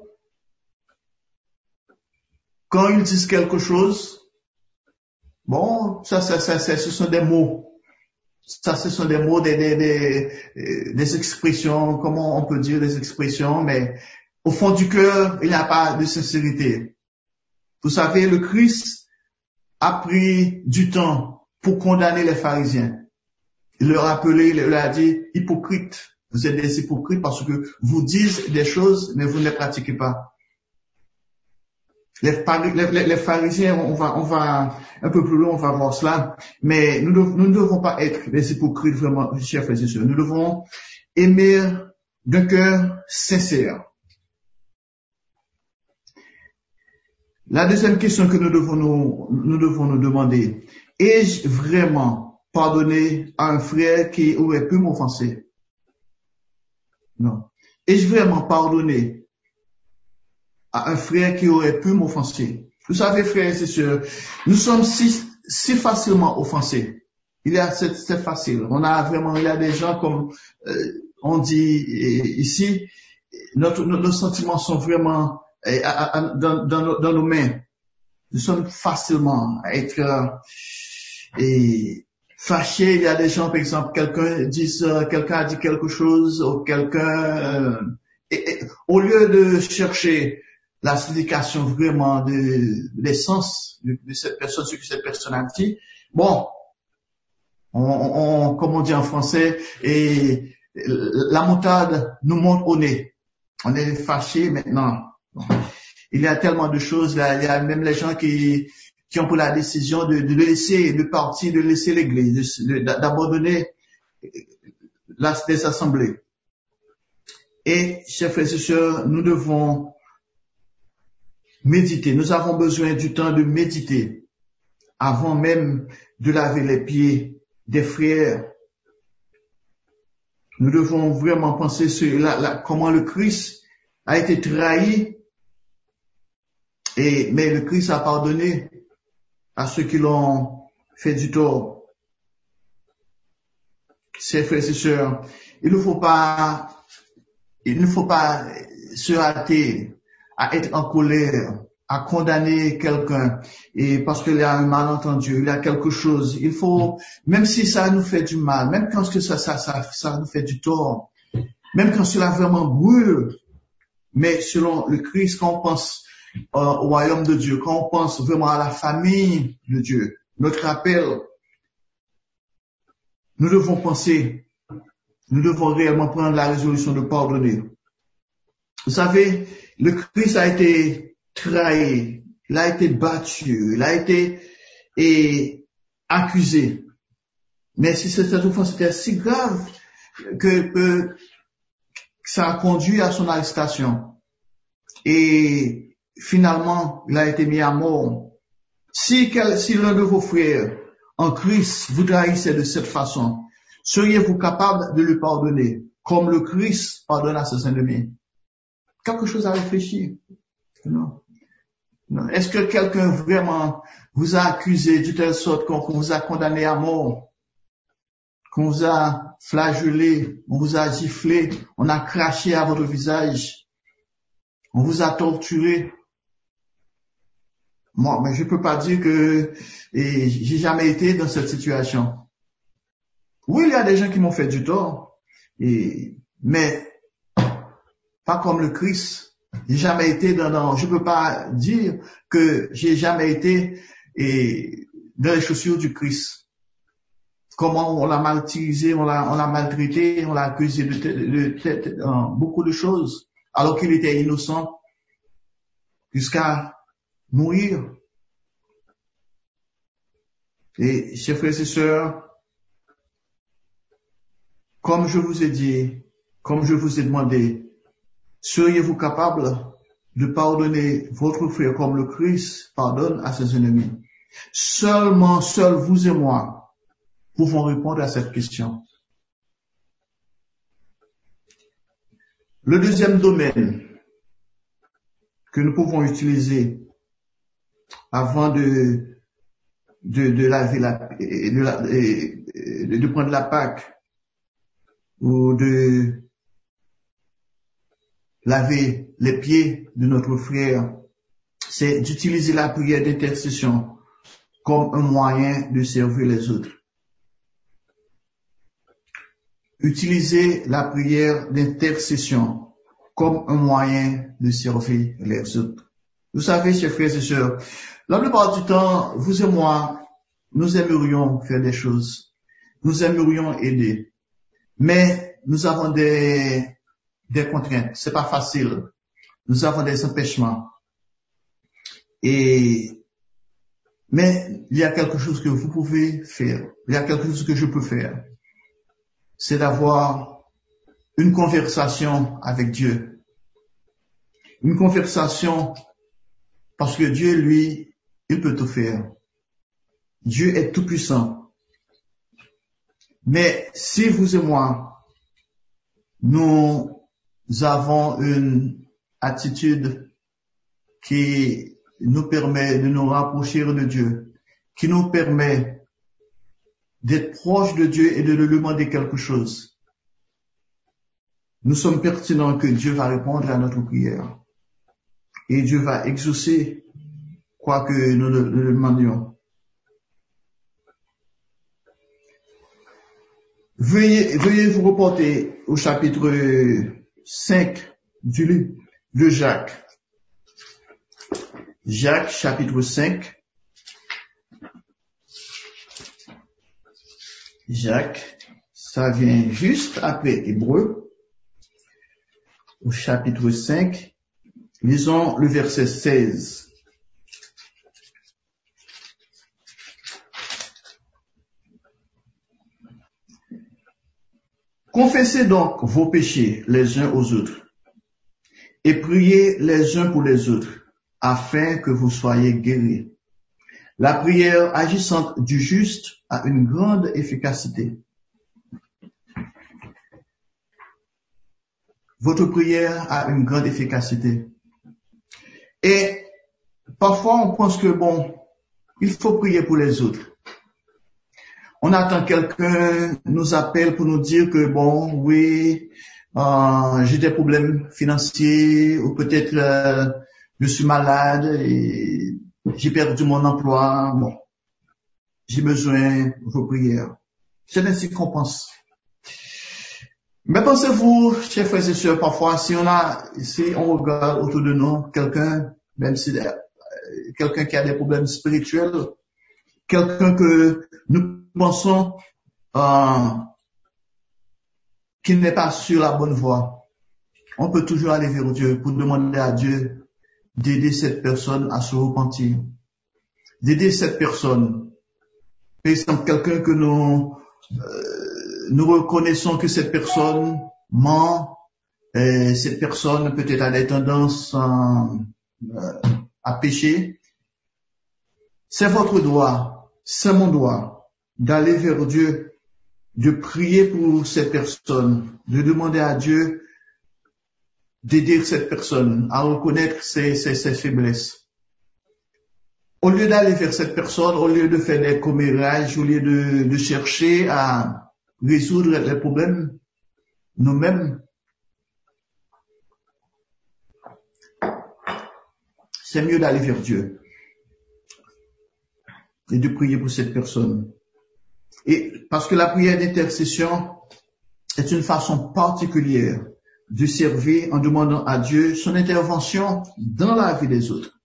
Quand ils disent quelque chose, bon, ce sont des mots. Ça, ce sont des mots, des expressions, comment on peut dire des expressions, mais au fond du cœur, il n'y a pas de sincérité. Vous savez, le Christ a pris du temps pour condamner les pharisiens. Il leur a dit, hypocrites. Vous êtes des hypocrites parce que vous dites des choses, mais vous ne les pratiquez pas. Les pharisiens, on va un peu plus loin, on va voir cela, mais nous ne devons pas être des hypocrites vraiment, chers frères et sœurs. Nous devons aimer d'un cœur sincère. La deuxième question que nous devons nous demander, ai-je vraiment pardonné à un frère qui aurait pu m'offenser? Non. Ai-je vraiment pardonné à un frère qui aurait pu m'offenser? Vous savez, frères et sœurs, nous sommes si facilement offensés. C'est facile. Il y a des gens comme on dit ici, nos sentiments sont vraiment dans nos mains. Nous sommes facilement à être fâchés. Il y a des gens, par exemple, quelqu'un a dit quelque chose, ou quelqu'un, au lieu de chercher la signification vraiment des sens de cette personne, ce que cette personne a dit, bon, comme on dit en français, et la moutarde nous monte au nez. On est fâché maintenant. Bon. Il y a tellement de choses, il y a même les gens qui ont pris la décision de laisser l'église, d'abandonner les assemblées. Et, chers frères et sœurs, nous devons méditer. Nous avons besoin du temps de méditer avant même de laver les pieds des frères. Nous devons vraiment penser sur comment le Christ a été trahi, mais le Christ a pardonné à ceux qui l'ont fait du tort. Chers frères et sœurs, il ne faut pas se hâter à être en colère, à condamner quelqu'un, et parce qu'il y a un malentendu, il y a quelque chose. Il faut, même si ça nous fait du mal, même quand ça nous fait du tort, même quand cela vraiment brûle, mais selon le Christ, quand on pense au royaume de Dieu, quand on pense vraiment à la famille de Dieu, notre appel, nous devons réellement prendre la résolution de pardonner. Vous savez, le Christ a été trahi, il a été battu, il a été accusé. Mais si cette offense était si grave que ça a conduit à son arrestation. Et finalement, il a été mis à mort. Si l'un de vos frères en Christ vous trahissait de cette façon, seriez-vous capable de lui pardonner, comme le Christ pardonne à ses ennemis? Quelque chose à réfléchir. Non. Est-ce que quelqu'un vraiment vous a accusé de telle sorte qu'on vous a condamné à mort? qu'on vous a flagellé, on vous a giflé, on a craché à votre visage, on vous a torturé. Moi, mais je peux pas dire que j'ai jamais été dans cette situation. Oui, il y a des gens qui m'ont fait du tort, mais pas comme le Christ. J'ai jamais été je peux pas dire que j'ai jamais été dans les chaussures du Christ. Comment on l'a martyrisé, on l'a maltraité, on l'a accusé de beaucoup de choses, alors qu'il était innocent jusqu'à mourir. Et chers frères et sœurs, comme je vous ai dit, comme je vous ai demandé, seriez-vous capable de pardonner votre frère comme le Christ pardonne à ses ennemis? Seuls vous et moi pouvons répondre à cette question. Le deuxième domaine que nous pouvons utiliser avant de prendre la Pâque ou de laver les pieds de notre frère, c'est d'utiliser la prière d'intercession comme un moyen de servir les autres. Utilisez la prière d'intercession comme un moyen de servir les autres. Vous savez, chers frères et sœurs, la plupart du temps, vous et moi, nous aimerions faire des choses. Nous aimerions aider. Mais nous avons des contraintes. C'est pas facile. Nous avons des empêchements. Mais il y a quelque chose que vous pouvez faire. Il y a quelque chose que je peux faire. C'est d'avoir une conversation avec Dieu. Une conversation parce que Dieu, lui, il peut tout faire. Dieu est tout puissant. Mais si vous et moi, nous avons une attitude qui nous permet de nous rapprocher de Dieu, qui nous permet d'être proche de Dieu et de lui demander quelque chose, nous sommes pertinents que Dieu va répondre à notre prière. Et Dieu va exaucer quoi que nous le demandions. Veuillez vous reporter au chapitre 5 du livre de Jacques. Jacques, chapitre 5. Jacques, ça vient juste après Hébreux, au chapitre 5. Lisons le verset 16. Confessez donc vos péchés les uns aux autres et priez les uns pour les autres afin que vous soyez guéris. La prière agissante du juste a une grande efficacité. Votre prière a une grande efficacité. Et parfois on pense que il faut prier pour les autres. On attend quelqu'un nous appelle pour nous dire que j'ai des problèmes financiers ou peut-être je suis malade et j'ai perdu mon emploi. J'ai besoin de vos prières. C'est ainsi qu'on pense. Mais pensez-vous, chers frères et sœurs, parfois si on regarde autour de nous quelqu'un, même si quelqu'un qui a des problèmes spirituels, quelqu'un que nous pensons qui n'est pas sur la bonne voie, on peut toujours aller vers Dieu pour demander à Dieu d'aider cette personne à se repentir, d'aider cette personne. Par exemple, quelqu'un que nous reconnaissons que cette personne ment, cette personne peut-être a des tendances à pécher. C'est votre droit, c'est mon droit d'aller vers Dieu, de prier pour cette personne, de demander à Dieu d'aider cette personne à reconnaître ses faiblesses. Au lieu d'aller vers cette personne, au lieu de faire des commérages, au lieu de chercher à résoudre les problèmes nous-mêmes, c'est mieux d'aller vers Dieu et de prier pour cette personne. Et parce que la prière d'intercession est une façon particulière de servir en demandant à Dieu son intervention dans la vie des autres.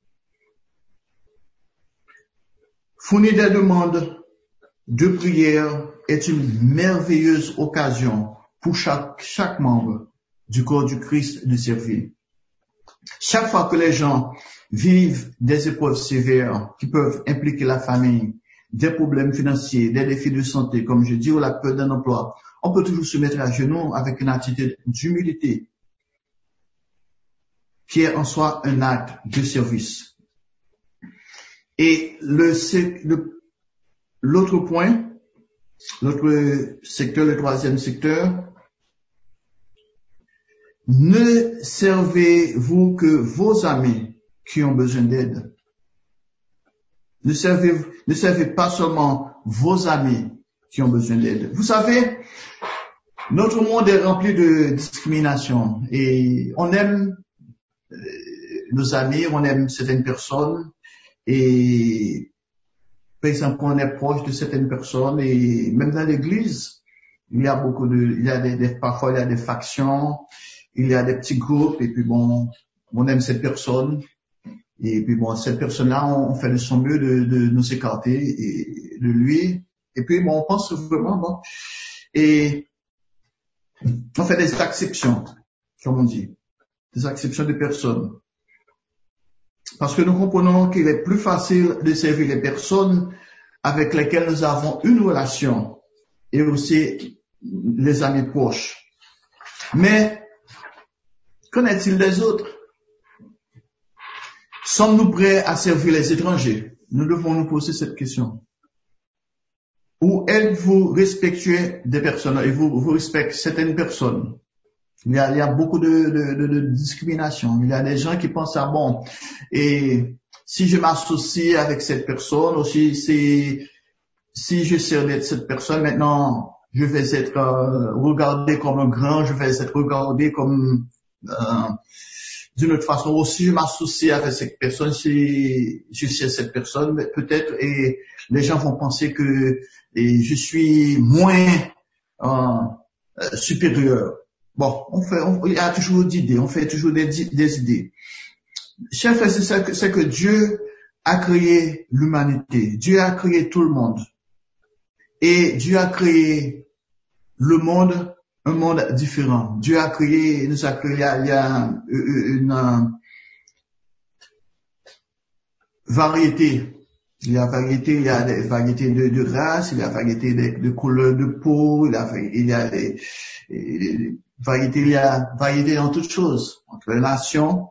Fournir des demandes de prière est une merveilleuse occasion pour chaque membre du corps du Christ de servir. Chaque fois que les gens vivent des épreuves sévères qui peuvent impliquer la famille, des problèmes financiers, des défis de santé, comme je dis, ou la peur d'un emploi, on peut toujours se mettre à genoux avec une attitude d'humilité qui est en soi un acte de service. Et l'autre point, l'autre secteur, le troisième secteur, ne servez-vous que vos amis qui ont besoin d'aide. Ne servez pas seulement vos amis qui ont besoin d'aide. Vous savez, notre monde est rempli de discrimination et on aime nos amis, on aime certaines personnes et par exemple, on est proche de certaines personnes et même dans l'église, parfois il y a des factions, il y a des petits groupes et puis bon, on aime cette personne et puis bon, cette personne-là, on fait de son mieux de nous écarter et de lui et puis bon, on pense vraiment bon et on fait des exceptions, comme on dit, des exceptions de personnes. Parce que nous comprenons qu'il est plus facile de servir les personnes avec lesquelles nous avons une relation et aussi les amis proches. Mais qu'en est-il des autres? Sommes-nous prêts à servir les étrangers? Nous devons nous poser cette question. Ou êtes-vous respectueux des personnes et vous respectez certaines personnes? Il y a beaucoup de discrimination. Il y a des gens qui pensent bon, et si je m'associe avec cette personne, ou si je sers de cette personne, maintenant, je vais être regardé comme un grand, je vais être regardé comme d'une autre façon. Ou si je m'associe avec cette personne, si je sers cette personne, peut-être, et les gens vont penser que je suis moins supérieur. Bon, il y a toujours d'idées, on fait toujours des idées. Chers frères, c'est que Dieu a créé l'humanité. Dieu a créé tout le monde. Et Dieu a créé le monde, un monde différent. Dieu nous a créé, il y a une variété. Il y a des variétés de races, il y a variété de couleurs de peau, il y a variété dans toutes choses, entre les nations.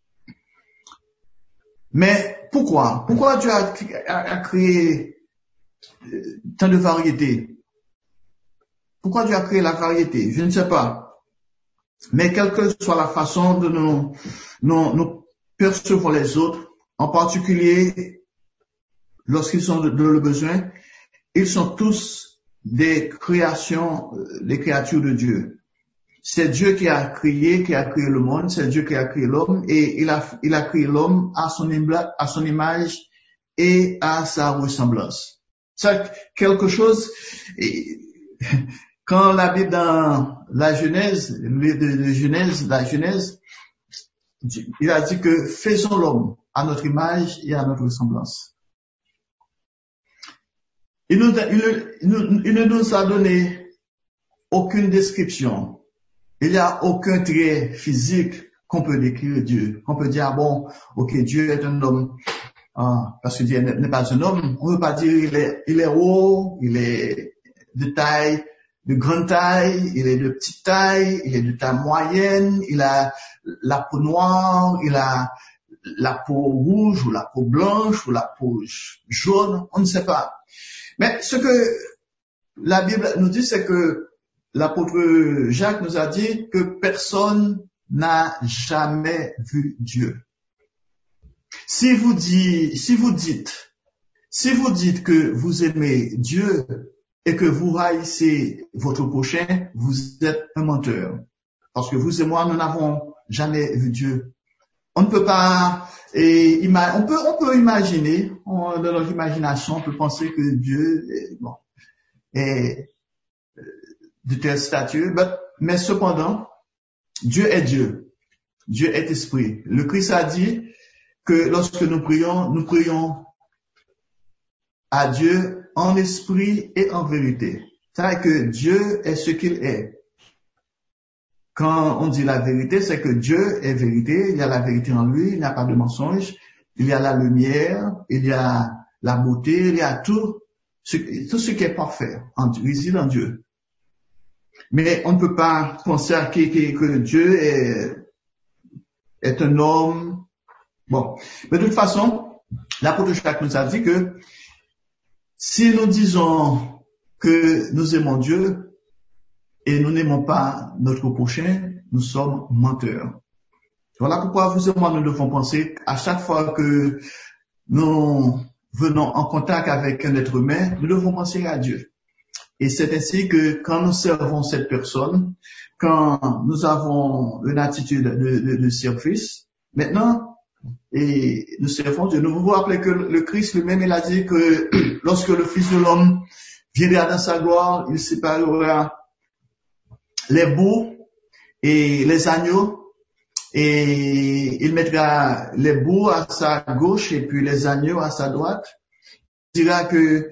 Mais pourquoi Dieu a créé tant de variétés? Pourquoi Dieu a créé la variété? Je ne sais pas. Mais quelle que soit la façon de nous percevons les autres, en particulier lorsqu'ils sont dans le besoin, ils sont tous des créatures de Dieu. C'est Dieu qui a créé le monde, c'est Dieu qui a créé l'homme et il a créé l'homme à son image et à sa ressemblance. C'est quelque chose, quand la Bible dans la Genèse, le livre de Genèse, il a dit que faisons l'homme à notre image et à notre ressemblance. Il ne nous a donné aucune description. Il n'y a aucun trait physique qu'on peut décrire Dieu. On peut dire, bon, ok, Dieu est un homme, parce que Dieu n'est pas un homme. On ne peut pas dire il est haut, il est de grande taille, il est de petite taille, il est de taille moyenne, il a la peau noire, il a la peau rouge ou la peau blanche ou la peau jaune, on ne sait pas. Mais ce que la Bible nous dit, c'est que l'apôtre Jacques nous a dit que personne n'a jamais vu Dieu. Si vous dites que vous aimez Dieu et que vous haïssez votre prochain, vous êtes un menteur. Parce que vous et moi, nous n'avons jamais vu Dieu. On ne peut pas, on peut imaginer, dans notre imagination, on peut penser que Dieu est de telle stature, mais cependant, Dieu est Dieu. Dieu est esprit. Le Christ a dit que lorsque nous prions à Dieu en esprit et en vérité. C'est-à-dire que Dieu est ce qu'il est. Quand on dit la vérité, c'est que Dieu est vérité, il y a la vérité en lui, il n'y a pas de mensonge, il y a la lumière, il y a la beauté, il y a tout ce qui est parfait, réside en Dieu. Mais on ne peut pas penser que Dieu est un homme. Bon. Mais de toute façon, l'apôtre Jacques nous a dit que si nous disons que nous aimons Dieu et nous n'aimons pas notre prochain, nous sommes menteurs. Voilà pourquoi vous et moi nous devons penser à chaque fois que nous venons en contact avec un être humain, nous devons penser à Dieu. Et c'est ainsi que quand nous servons cette personne, quand nous avons une attitude de service, maintenant, et nous servons Dieu. Nous vous rappelez que le Christ lui-même, il a dit que lorsque le Fils de l'homme viendra dans sa gloire, il séparera les boucs et les agneaux, et il mettra les boucs à sa gauche et puis les agneaux à sa droite. Il dira que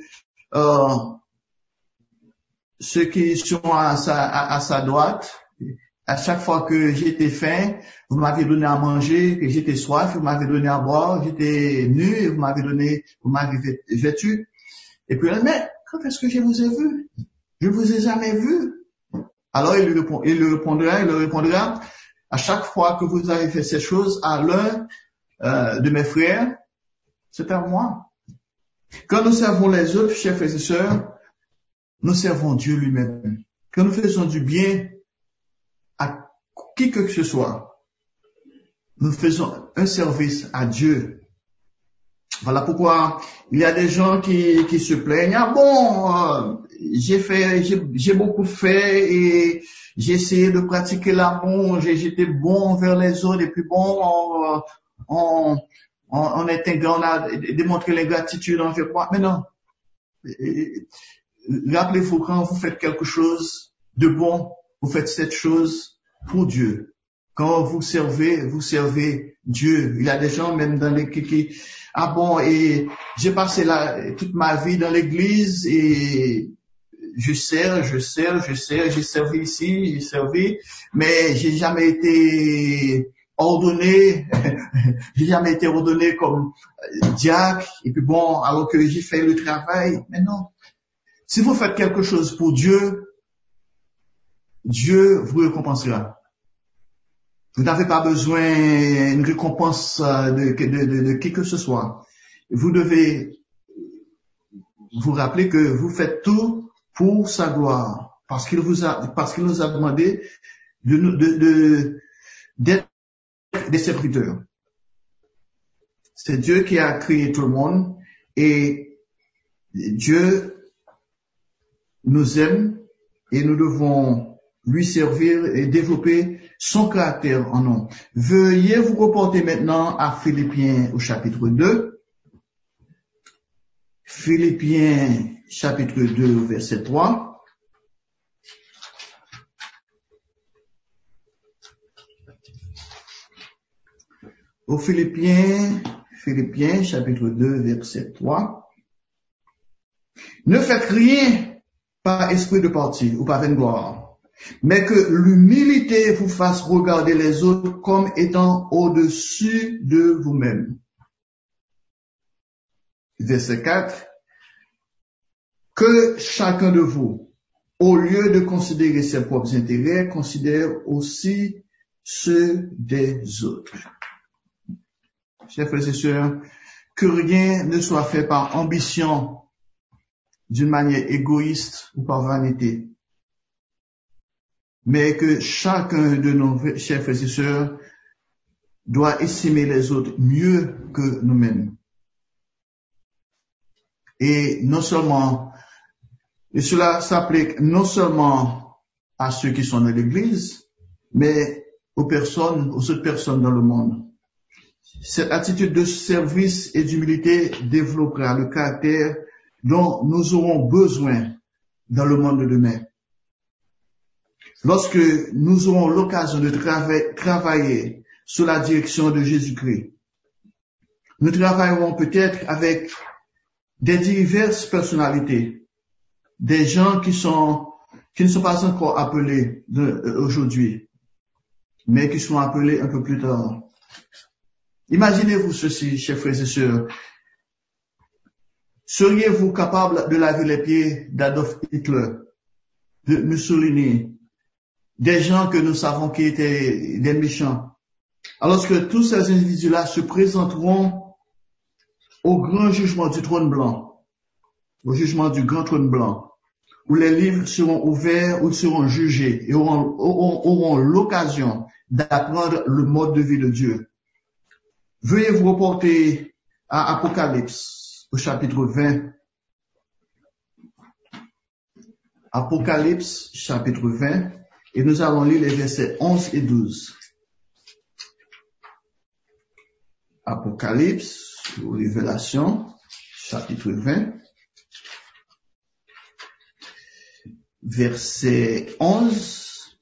ceux qui sont à sa droite, à chaque fois que j'étais faim, vous m'avez donné à manger, que j'étais soif, vous m'avez donné à boire, j'étais nu, vous m'avez vêtu. Et puis, mais quand est-ce que je vous ai vu? Je ne vous ai jamais vu. Alors, il lui répondra, à chaque fois que vous avez fait ces choses à l'un de mes frères, c'est à moi. Quand nous servons les autres, chers frères et sœurs, nous servons Dieu lui-même. Quand nous faisons du bien à qui que ce soit, nous faisons un service à Dieu. Voilà pourquoi il y a des gens qui se plaignent. Ah bon, j'ai beaucoup fait et j'ai essayé de pratiquer l'amour, j'étais bon vers les autres et puis bon, on est ingrat, on a démontré l'ingratitude envers moi. Mais non. Rappelez-vous, quand vous faites quelque chose de bon, vous faites cette chose pour Dieu. Quand vous servez Dieu. Il y a des gens même dans les qui ah bon, et j'ai passé toute ma vie dans l'église et j'ai servi ici, j'ai servi, mais j'ai jamais été ordonné, comme diacre, et puis bon, alors que j'ai fait le travail. Mais non. Si vous faites quelque chose pour Dieu, Dieu vous récompensera. Vous n'avez pas besoin d'une récompense de qui que ce soit. Vous devez vous rappeler que vous faites tout pour sa gloire, parce qu'il nous a demandé d'être des serviteurs. C'est Dieu qui a créé tout le monde et Dieu nous aime et nous devons lui servir et développer son caractère en nous. Veuillez vous reporter maintenant à Philippiens au chapitre 2. Philippiens chapitre 2 verset 3. Au Philippiens chapitre 2 verset 3. Ne faites rien par esprit de parti ou par vaine gloire, mais que l'humilité vous fasse regarder les autres comme étant au-dessus de vous-même. Verset 4. Que chacun de vous, au lieu de considérer ses propres intérêts, considère aussi ceux des autres. Chers frères et sœurs, que rien ne soit fait par ambition, d'une manière égoïste ou par vanité, mais que chacun de nos chers frères et sœurs doit estimer les autres mieux que nous-mêmes. Et non seulement Et cela s'applique non seulement à ceux qui sont dans l'Église, mais aux autres personnes dans le monde. Cette attitude de service et d'humilité développera le caractère dont nous aurons besoin dans le monde de demain. Lorsque nous aurons l'occasion de travailler sous la direction de Jésus-Christ, nous travaillerons peut-être avec des diverses personnalités, des gens qui ne sont pas encore appelés aujourd'hui, mais qui sont appelés un peu plus tard. Imaginez-vous ceci, chers frères et sœurs. Seriez-vous capable de laver les pieds d'Adolf Hitler, de Mussolini, des gens que nous savons qui étaient des méchants, alors que tous ces individus-là se présenteront au grand jugement du trône blanc, au jugement du grand trône blanc, où les livres seront ouverts, où ils seront jugés et auront l'occasion d'apprendre le mode de vie de Dieu. Veuillez vous reporter à Apocalypse, au chapitre 20. Apocalypse, chapitre 20, et nous allons lire les versets 11 et 12. Apocalypse, ou Révélation, chapitre 20, verset 11.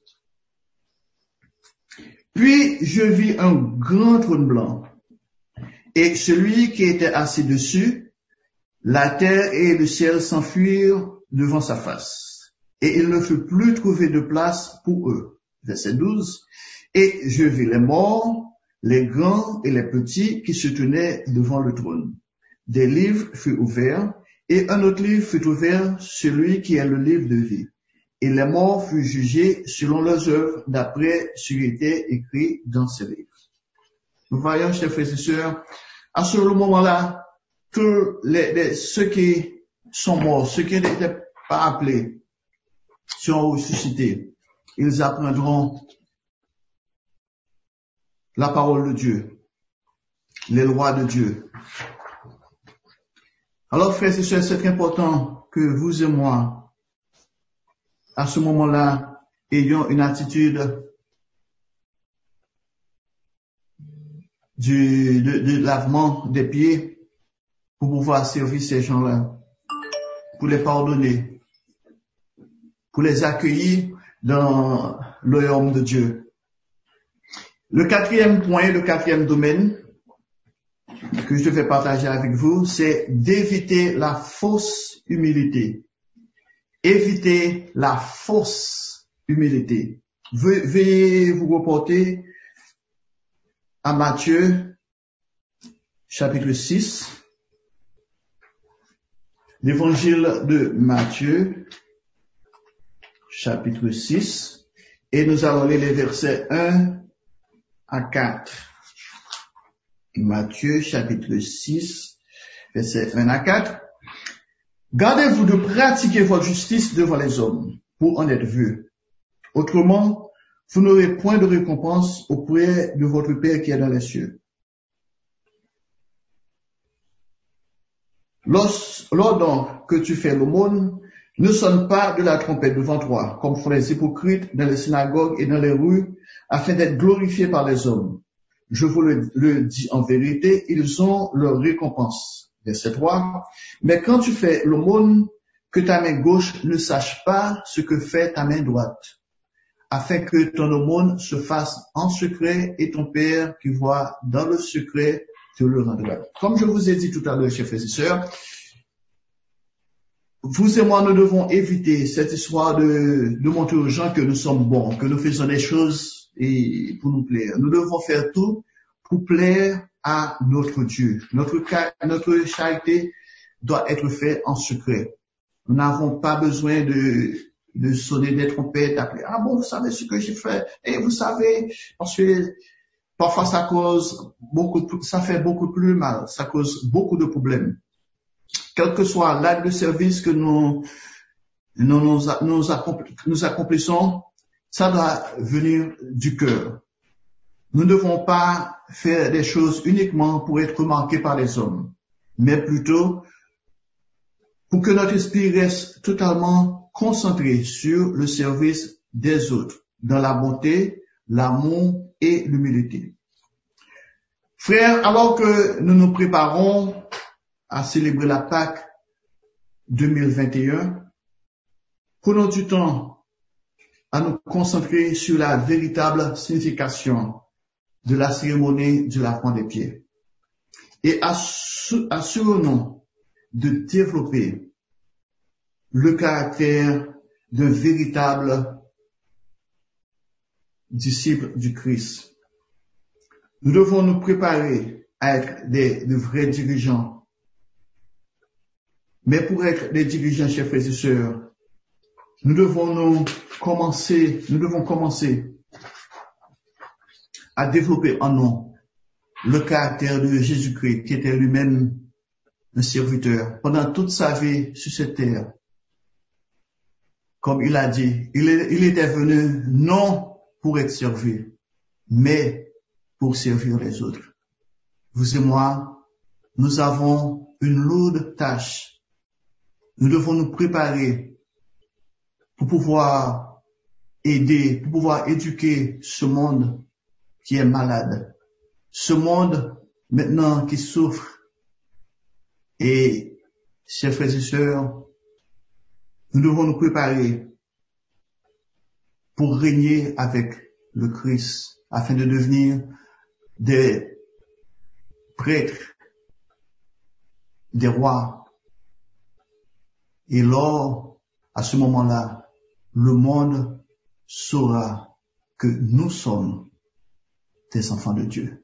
Puis je vis un grand trône blanc, et celui qui était assis dessus, la terre et le ciel s'enfuirent devant sa face, et il ne fut plus trouvé de place pour eux. Verset 12. Et je vis les morts, les grands et les petits qui se tenaient devant le trône. Des livres furent ouverts, et un autre livre fut ouvert, celui qui est le livre de vie. Et les morts furent jugés selon leurs œuvres, d'après ce qui était écrit dans ces livres. Nous voyons, chers frères et sœurs, à ce moment-là, tous ceux qui sont morts, ceux qui n'étaient pas appelés, seront ressuscités. Ils apprendront la parole de Dieu, les lois de Dieu. Alors, frères et sœurs, c'est très important que vous et moi, à ce moment-là, ayons une attitude de lavement des pieds pour pouvoir servir ces gens-là, pour les pardonner, pour les accueillir dans le royaume de Dieu. Le quatrième point, le quatrième domaine que je vais partager avec vous, c'est d'éviter la fausse humilité. Éviter la fausse humilité. Veuillez vous reporter à Matthieu, chapitre 6. L'évangile de Matthieu, chapitre 6. Et nous allons lire les versets 1 à 4. Matthieu, chapitre 6, versets 1 à 4. Gardez-vous de pratiquer votre justice devant les hommes, pour en être vus. Autrement, vous n'aurez point de récompense auprès de votre Père qui est dans les cieux. Lors donc que tu fais l'aumône, ne sonne pas de la trompette devant toi, comme font les hypocrites dans les synagogues et dans les rues, afin d'être glorifiés par les hommes. Je vous le dis en vérité, ils ont leur récompense. Verset 3. Mais quand tu fais l'aumône, que ta main gauche ne sache pas ce que fait ta main droite, afin que ton aumône se fasse en secret et ton Père qui voit dans le secret te le rendra. Comme je vous ai dit tout à l'heure, chers frères et sœurs, vous et moi, nous devons éviter cette histoire de montrer aux gens que nous sommes bons, que nous faisons des choses et pour nous plaire. Nous devons faire tout pour plaire à notre Dieu. Notre charité doit être faite en secret. Nous n'avons pas besoin de sonner des trompettes, d'appeler, ah bon, vous savez ce que j'ai fait? Et vous savez, parce que parfois ça fait beaucoup plus mal, ça cause beaucoup de problèmes. Quel que soit l'acte de service que nous accomplissons, ça doit venir du cœur. Nous ne devons pas faire des choses uniquement pour être remarqués par les hommes, mais plutôt pour que notre esprit reste totalement concentré sur le service des autres, dans la bonté, l'amour et l'humilité. Frères, alors que nous nous préparons à célébrer la Pâque 2021, prenons du temps à nous concentrer sur la véritable signification de la cérémonie du lavement des pieds. Et assurons-nous de développer le caractère d'un véritable disciple du Christ. Nous devons nous préparer à être de vrais dirigeants. Mais pour être des dirigeants, chers frères et sœurs, nous devons commencer à développer en nous le caractère de Jésus-Christ, qui était lui-même un serviteur pendant toute sa vie sur cette terre. Comme il a dit, il était venu non pour être servi, mais pour servir les autres. Vous et moi, nous avons une lourde tâche. Nous devons nous préparer pour pouvoir aider, pour pouvoir éduquer ce monde qui est malade. Ce monde maintenant qui souffre. Et, chers frères et sœurs, nous devons nous préparer pour régner avec le Christ, afin de devenir des prêtres, des rois. Et lors, à ce moment-là, le monde saura que nous sommes des enfants de Dieu.